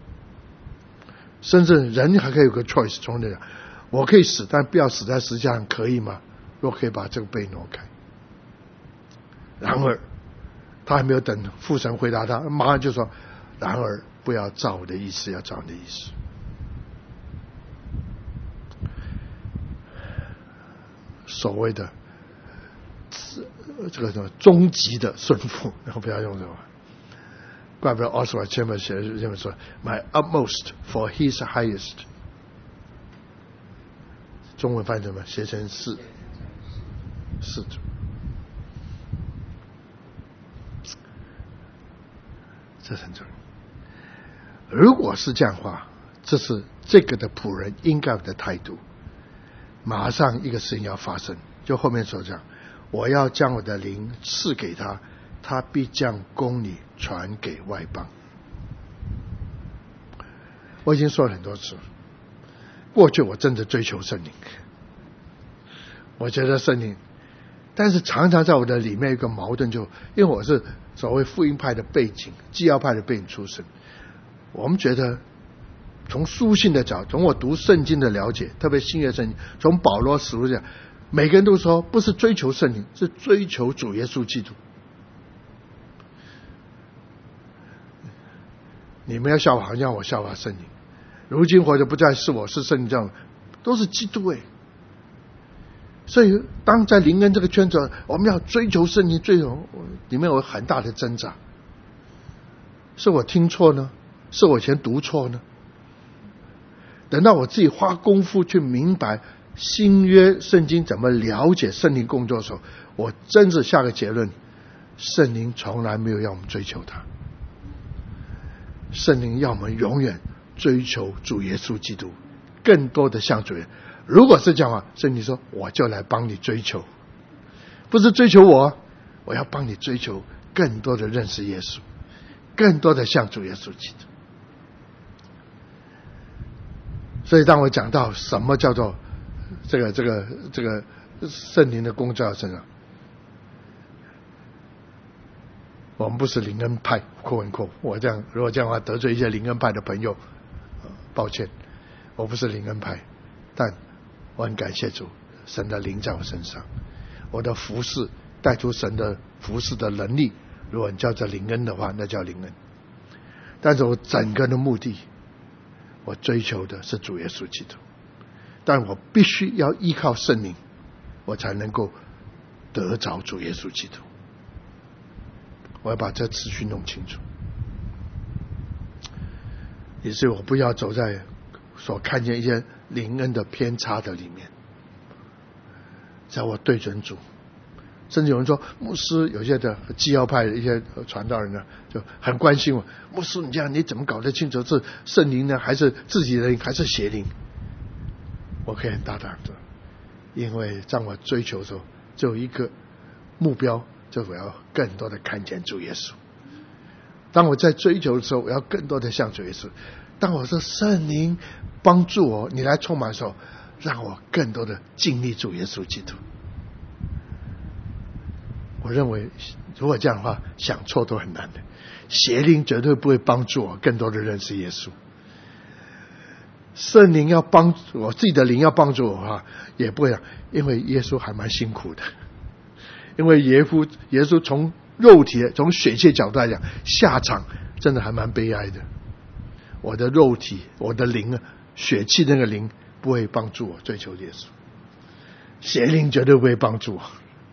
甚至人还可以有个 choice， 从那讲，我可以死，但不要死在十字架上，可以吗？若可以把这个背挪开。然而，他还没有等父神回答他，马上就说：“然而，不要照我的意思，要照你的意思。”所谓的这个什么终极的顺服，然后不要用什么。怪不得 Oswald Chambers 写这么说 ，My utmost for His highest。中文翻译什么？写成是是的。这很重要。如果是这样的话，这是这个的仆人应该有的态度。马上一个事情要发生，就后面所讲，我要将我的灵赐给他，他必将公理传给外邦。我已经说了很多次，过去我真的追求圣灵，我觉得圣灵，但是常常在我的里面有一个矛盾，就因为我是所谓福音派的背景，基要派的背景出身，我们觉得从书信的角度，从我读圣经的了解，特别新约圣经，从保罗使徒讲，每个人都说不是追求圣灵，是追求主耶稣基督。 你们要效法，让我效法圣灵。如今活着不再是我，是圣灵这样，都是基督诶。所以当在灵恩这个圈子，我们要追求圣灵，追求里面有很大的挣扎。是我听错呢？是我以前读错呢？等到我自己花功夫去明白新约圣经怎么了解圣灵工作的时候，我真是下个结论：圣灵从来没有要我们追求他，圣灵要我们永远追求主耶稣基督，更多的像主耶稣。如果是这样的话，圣灵说我就来帮你追求，不是追求我，我要帮你追求更多的认识耶稣，更多的像主耶稣基督。所以当我讲到什么叫做这个这个这个圣灵的工作身上，我们不是灵恩派，扣文扣，我这样如果这样的话得罪一些灵恩派的朋友，呃、抱歉，我不是灵恩派，但我很感谢主，神的灵在我身上，我的服事带出神的服事的能力，如果你叫这灵恩的话，那叫灵恩。但是我整个的目的，我追求的是主耶稣基督，但我必须要依靠圣灵，我才能够得着主耶稣基督。我要把这次序弄清楚，也是我不要走在所看见一些灵恩的偏差的里面，在我对准主。甚至有人说，牧师有些的基要派的一些传道人呢，就很关心我，牧师你这样你怎么搞得清楚是圣灵呢，还是自己的灵，还是邪灵？我可以很大胆的，因为在我追求的时候，只有一个目标，就是我要更多的看见主耶稣。当我在追求的时候，我要更多的像主耶稣。当我说圣灵帮助我，你来充满的时候，让我更多的经历主耶稣基督。我认为如果这样的话，想错都很难的。邪灵绝对不会帮助我更多的认识耶稣，圣灵要帮助我，自己的灵要帮助我的话，也不会，因为耶稣还蛮辛苦的。因为耶稣耶稣从肉体从血气角度来讲，下场真的还蛮悲哀的。我的肉体我的灵啊，血气那个灵不会帮助我追求耶稣，邪灵绝对不会帮助我，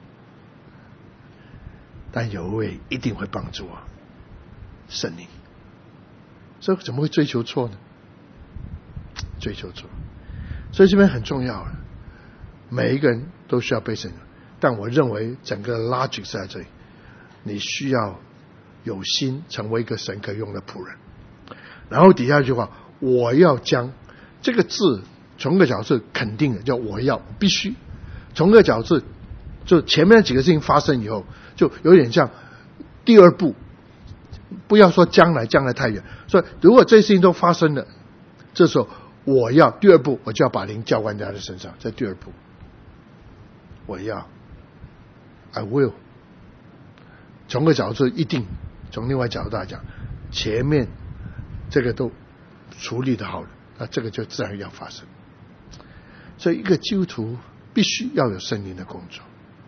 但有一位一定会帮助我，圣灵。所以怎么会追求错呢？追求错，所以这边很重要，每一个人都需要被圣灵。但我认为整个 logic 是在这里，你需要有心成为一个神可用的仆人。然后底下一句话，我要将这个字从个角度肯定的，叫我要必须，从个角度就前面几个事情发生以后，就有点像第二步，不要说将来，将来太远。所以如果这些事情都发生了，这时候我要第二步，我就要把灵浇灌在他的身上。这第二步，我要 I will。 从个角度一定，从另外角度来讲，前面这个都处理的好了，那这个就自然要发生。所以一个基督徒必须要有圣灵的工作。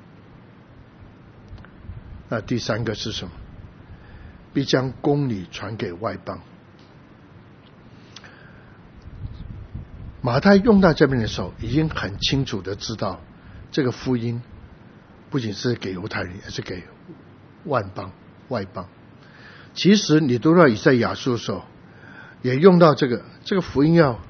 那第三个是什么？必将公理传给外邦。马太用到这边的时候，已经很清楚的知道，这个福音不仅是给犹太人，也是给万邦外邦。其实你读到以赛亚书的时候，也用到这个这个福音要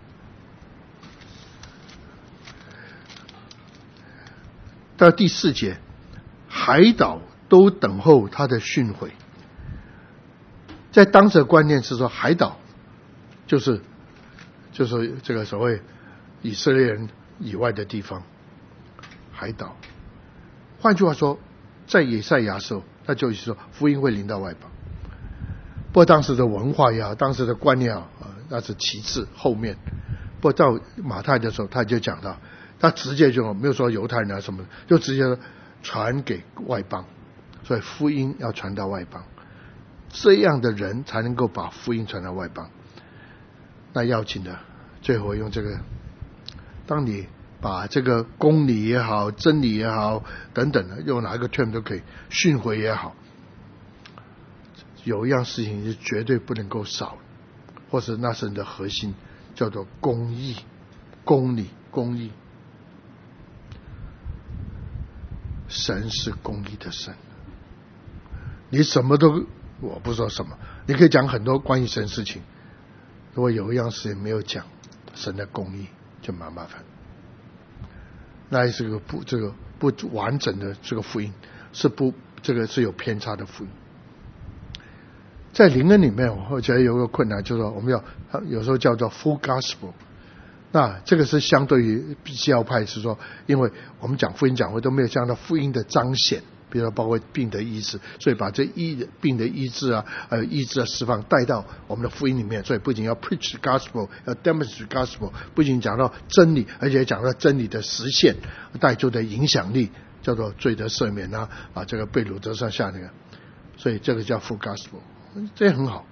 到第四节，海岛都等候他的训诲。在当时的观念是说，海岛就是就是这个所谓以色列人以外的地方，海岛。换句话说，在以赛亚时候，那就是说福音会临到外邦。不过当时的文化也好，当时的观念也好，那是其次后面。不过到马太的时候，他就讲到，他直接就没有说犹太人啊什么的，就直接传给外邦。所以福音要传到外邦，这样的人才能够把福音传到外邦。那要紧的，最后用这个，当你把这个公理也好，真理也好等等的，用哪一个 term 都可以，训诲也好， 有一样事情是绝对不能够少，或是那是你的核心，叫做公义、公理、公义。神是公义的神，你什么都，我不说什么，你可以讲很多关于神事情，如果有一样事情没有讲神的公义，就蛮麻烦。那是个不这个不完整的这个福音，是不这个是有偏差的福音。在灵恩里面，我觉得有个困难，就是说我们要有时候叫做 full gospel。那这个是相对于教派是说，因为我们讲福音讲会都没有这样的福音的彰显，比如说包括病的医治，所以把这医病的医治啊，呃医治的释放带到我们的福音里面，所以不仅要 preach the gospel， 要 demonstrate the gospel， 不仅讲到真理，而且讲到真理的实现带出的影响力，叫做罪得赦免啊，啊这个被掳得上下那个，所以这个叫 full gospel， 这也很好。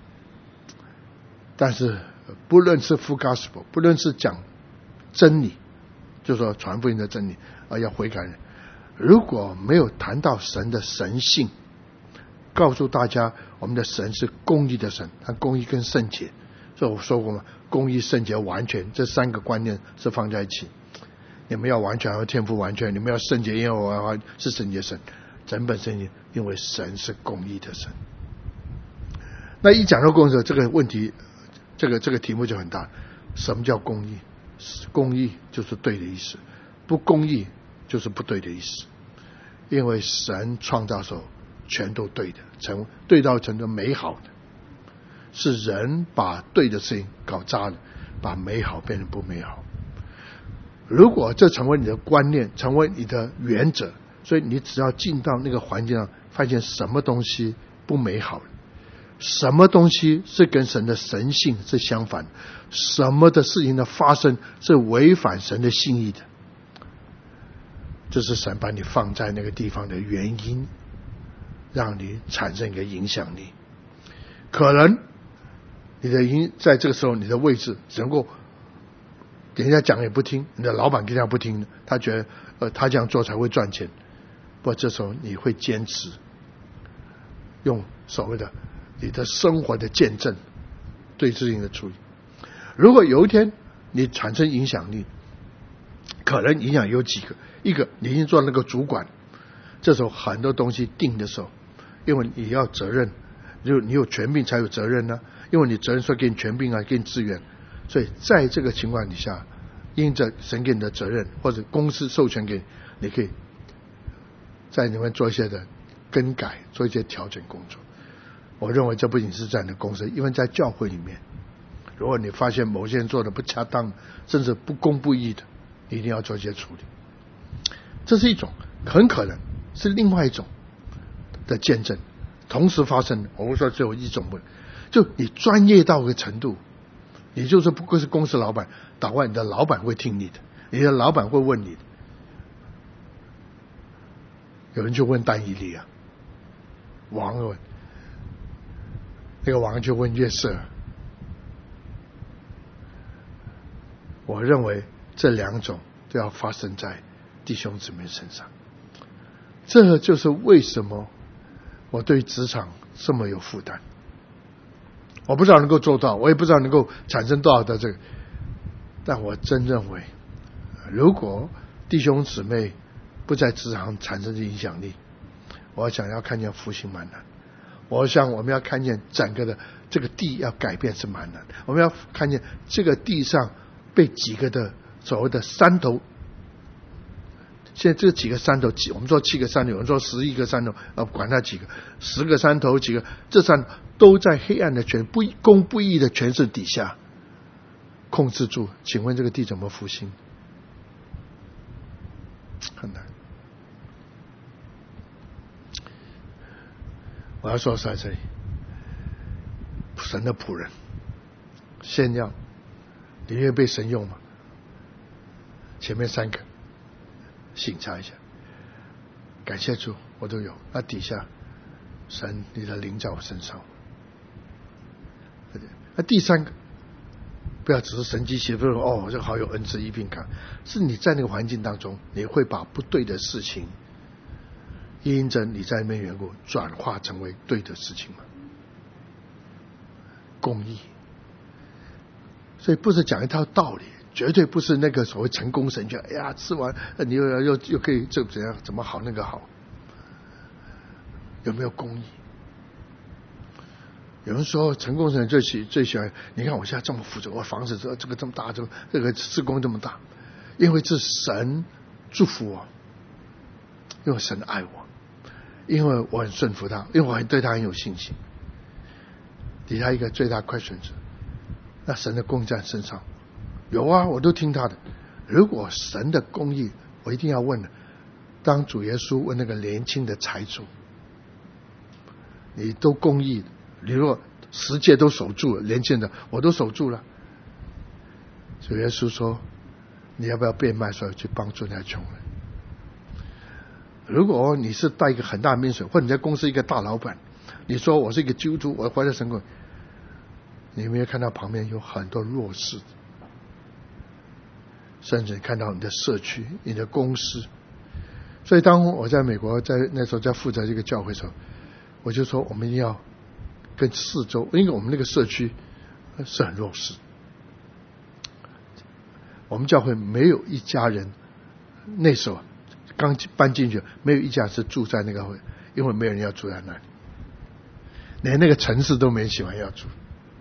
但是不论是 full gospel， 不论是讲真理，就是说传福音的真理啊，要悔改人，如果没有谈到神的神性，告诉大家我们的神是公义的神，他公义跟圣洁，所以我说过嘛，公义、圣洁、完全这三个观念是放在一起。你们要完全，要天赋完全，你们要圣洁，因为我是圣洁神，整本圣经因为神是公义的神。那一讲到公义，这个问题这个这个题目就很大。什么叫公义？公义就是对的意思，不公义就是不对的意思。因为神创造的时候全都对的，成对到成的美好的，是人把对的事情搞砸了，把美好变成不美好。如果这成为你的观念，成为你的原则，所以你只要进到那个环境上，发现什么东西不美好，什么东西是跟神的神性是相反，什么的事情的发生是违反神的心意的，这是神把你放在那个地方的原因，让你产生一个影响力。可能你的影在这个时候你的位置能够人家讲也不听，你的老板跟人家不听，他觉得呃他这样做才会赚钱，不过这时候你会坚持用所谓的你的生活的见证对事情的处理。如果有一天你产生影响力，可能影响有几个，一个你已经做那个主管，这时候很多东西定的时候，因为你要责任，就你有权柄才有责任呢、啊，因为你责任说给你权柄啊，给你资源，所以在这个情况底下，因着神给你的责任或者公司授权给你，你可以在里面做一些的更改，做一些调整工作。我认为这不仅是在你的公司，因为在教会里面，如果你发现某些人做的不恰当，甚至不公不义的，你一定要做一些处理。这是一种，很可能是另外一种的见证同时发生的。我不说只有一种不，就你专业到个程度，你就是不过是公司老板，打外你的老板会听你的，你的老板会问你的。有人就问但以理啊，王问，那个王就问约瑟。我认为这两种都要发生在弟兄姊妹身上，这就是为什么我对职场这么有负担。我不知道能够做到，我也不知道能够产生多少的这个，但我真认为，如果弟兄姊妹不在职场产生的影响力，我想要看见复兴蛮难。我想我们要看见整个的这个地要改变是蛮难，我们要看见这个地上被几个的所谓的山头，现在这几个山头，我们说七个山头，有人说十一个山头，呃，管它几个，十个山头几个，这山都在黑暗的权不公不义的权势底下控制住。请问这个地怎么复兴？很难。我要说在这里，神的仆人，先要你愿意被神用吗？前面三个省察一下，感谢主，我都有。那底下，神你的灵在我身上。那第三个，不要只是神迹奇事哦，这个好有恩赐一并看，是你在那个环境当中，你会把不对的事情，因着你在那边缘故，转化成为对的事情吗？ 公义。所以不是讲一套道理，绝对不是那个所谓成功神学。哎呀，吃完你又又又可以这怎样怎么好那个好，有没有公义？有人说成功神最喜最喜欢，你看我现在这么富足，我房子这这个这么大，这个这个事工这么大，因为是神祝福我，因为神爱我，因为我很顺服他，因为我很对他很有信心。底下一个最大question是，那神的公义在身上有啊，我都听他的。如果神的公义，我一定要问了，当主耶稣问那个年轻的财主，你都公义的，你若十诫都守住了，年轻的我都守住了，主耶稣说你要不要变卖所有去帮助那穷人？如果你是带一个很大的名声，或者你在公司一个大老板，你说我是一个基督徒，我活在神国，你有没有看到旁边有很多弱势，甚至看到你的社区、你的公司？所以当我在美国在那时候在负责这个教会的时候，我就说我们一定要跟四周，因为我们那个社区是很弱势，我们教会没有一家人，那时候刚搬进去没有一家是住在那个会，因为没有人要住在那里，连那个城市都没人喜欢要住。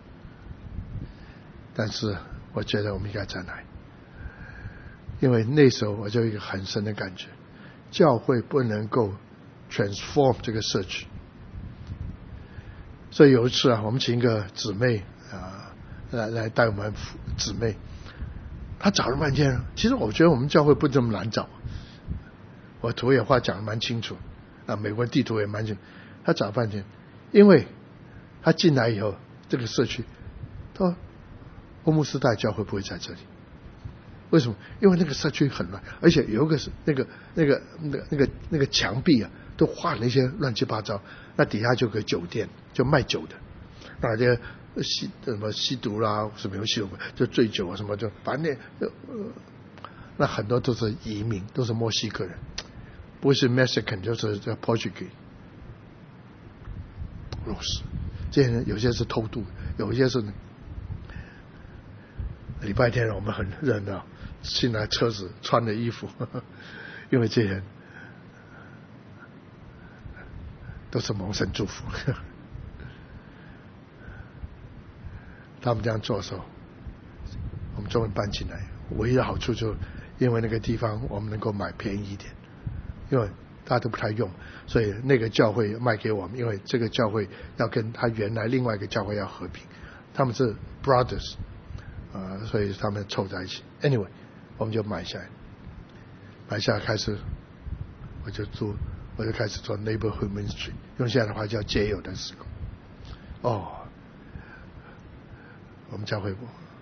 但是我觉得我们应该在那里，因为那时候我就有一个很深的感觉，教会不能够 transform 这个社区。所以有一次啊，我们请一个姊妹啊来来带我们姊妹，她找了半天，其实我觉得我们教会不这么难找，我图也话讲得蛮清楚啊，美国地图也蛮清楚。她找了半天，因为她进来以后，这个社区，她说欧姆斯代教会不会在这里，为什么？因为那个社区很乱，而且有一个是那个那个那个那个那个墙壁啊，都画了一些乱七八糟，那底下就有个酒店，就卖酒的，那些吸什么吸毒啦，什么吸毒就醉酒啊什么，就反正那、呃、那很多都是移民，都是墨西哥人，不是 Mexican 就是叫 Portuguese。弱势，这些人有些是偷渡，有一些是礼拜天我们很热闹，进来车子穿的衣服，呵呵，因为这些人都是蒙神祝福。呵呵，他们这样做的时候，我们终于搬进来。唯一的好处就因为那个地方我们能够买便宜一点，因为大家都不太用，所以那个教会卖给我们，因为这个教会要跟他原来另外一个教会要和平，他们是 brothers。呃，所以他们凑在一起。Anyway， 我们就买下来，买下来开始，我就做，我就开始做 neighborhood ministry， 用现在的话叫街友的事工。哦，我们教会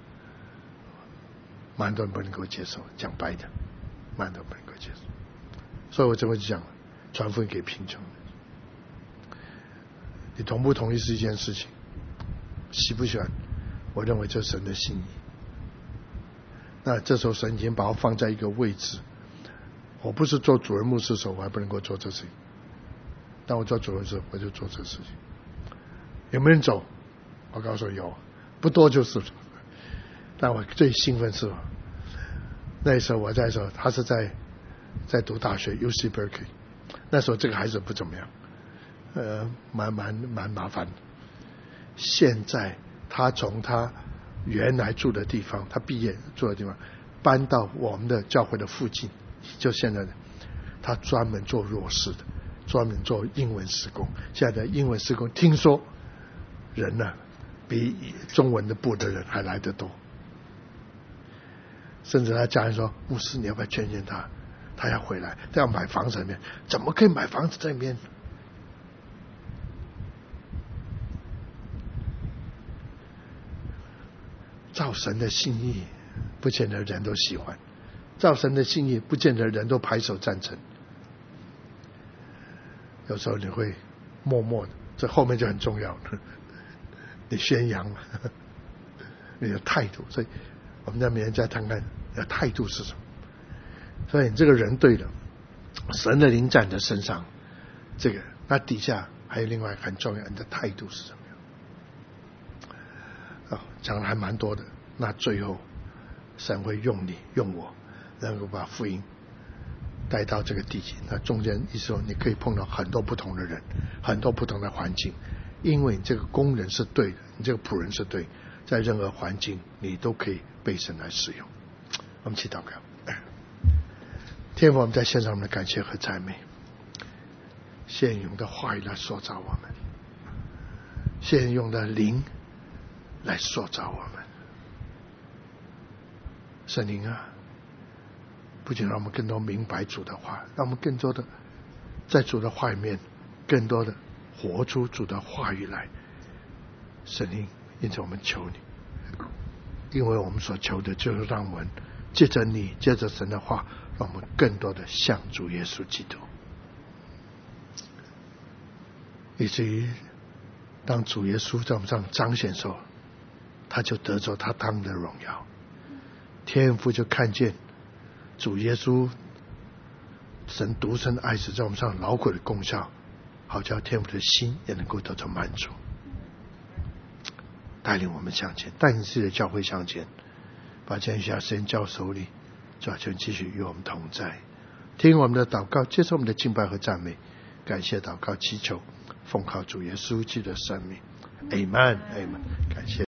蛮多人不能够接受，讲白的，蛮多人不能够接受。所以我就会讲，传福音给贫穷的。你同不同意是一件事情，喜不喜欢？我认为这是神的心意。那这时候神已经把我放在一个位置，我不是做主任牧师的时候我还不能够做这事情，当我做主任的时候我就做这事情。有没有人走？我告诉你有，不多就是。但我最兴奋是那时候我在的时候，他是在在读大学 U C Berkeley， 那时候这个孩子不怎么样，呃，蛮蛮蛮麻烦的。现在他从他原来住的地方，他毕业住的地方搬到我们的教会的附近，就现在的他专门做弱势的，专门做英文事工。现在的英文事工听说人呢、啊、比中文的部的人还来得多，甚至他家人说，牧师你要不要劝劝他，他要回来，他要买房子在那边，怎么可以买房子在那边？照神的心意不见得人都喜欢，照神的心意不见得人都拍手赞成，有时候你会默默的，这后面就很重要了，你宣扬了你的态度。所以我们在每天在谈谈你的态度是什么。所以你这个人对了，神的灵在你的身上，这个那底下还有另外很重要，你的态度是什么样。 哦，讲的还蛮多的。那最后神会用你用我，能够把福音带到这个地级。那中间意思说，你可以碰到很多不同的人，很多不同的环境，因为你这个工人是对的，你这个仆人是对，在任何环境你都可以被神来使用。我们祈祷告。天父，我们在献上我们的感谢和赞美，谢谢用的话语来塑造我们，谢谢用的灵来塑造我们。圣灵啊，不仅让我们更多明白主的话，让我们更多的在主的话里面更多的活出主的话语来。圣灵，因此我们求你，因为我们所求的就是让我们借着你，借着神的话，让我们更多的向主耶稣基督，以至于当主耶稣在我们上彰显的时候，他就得着他当的荣耀。天父就看见主耶稣神独生的爱子在我们上劳苦的功效，好叫天父的心也能够得到满足，带领我们向前，带领自己的教会向前，把这样一下时间交手里，主啊，求继续与我们同在，听我们的祷告，接受我们的敬拜和赞美，感谢祷告祈求，奉靠主耶稣基督的圣名， Amen Amen， 感谢。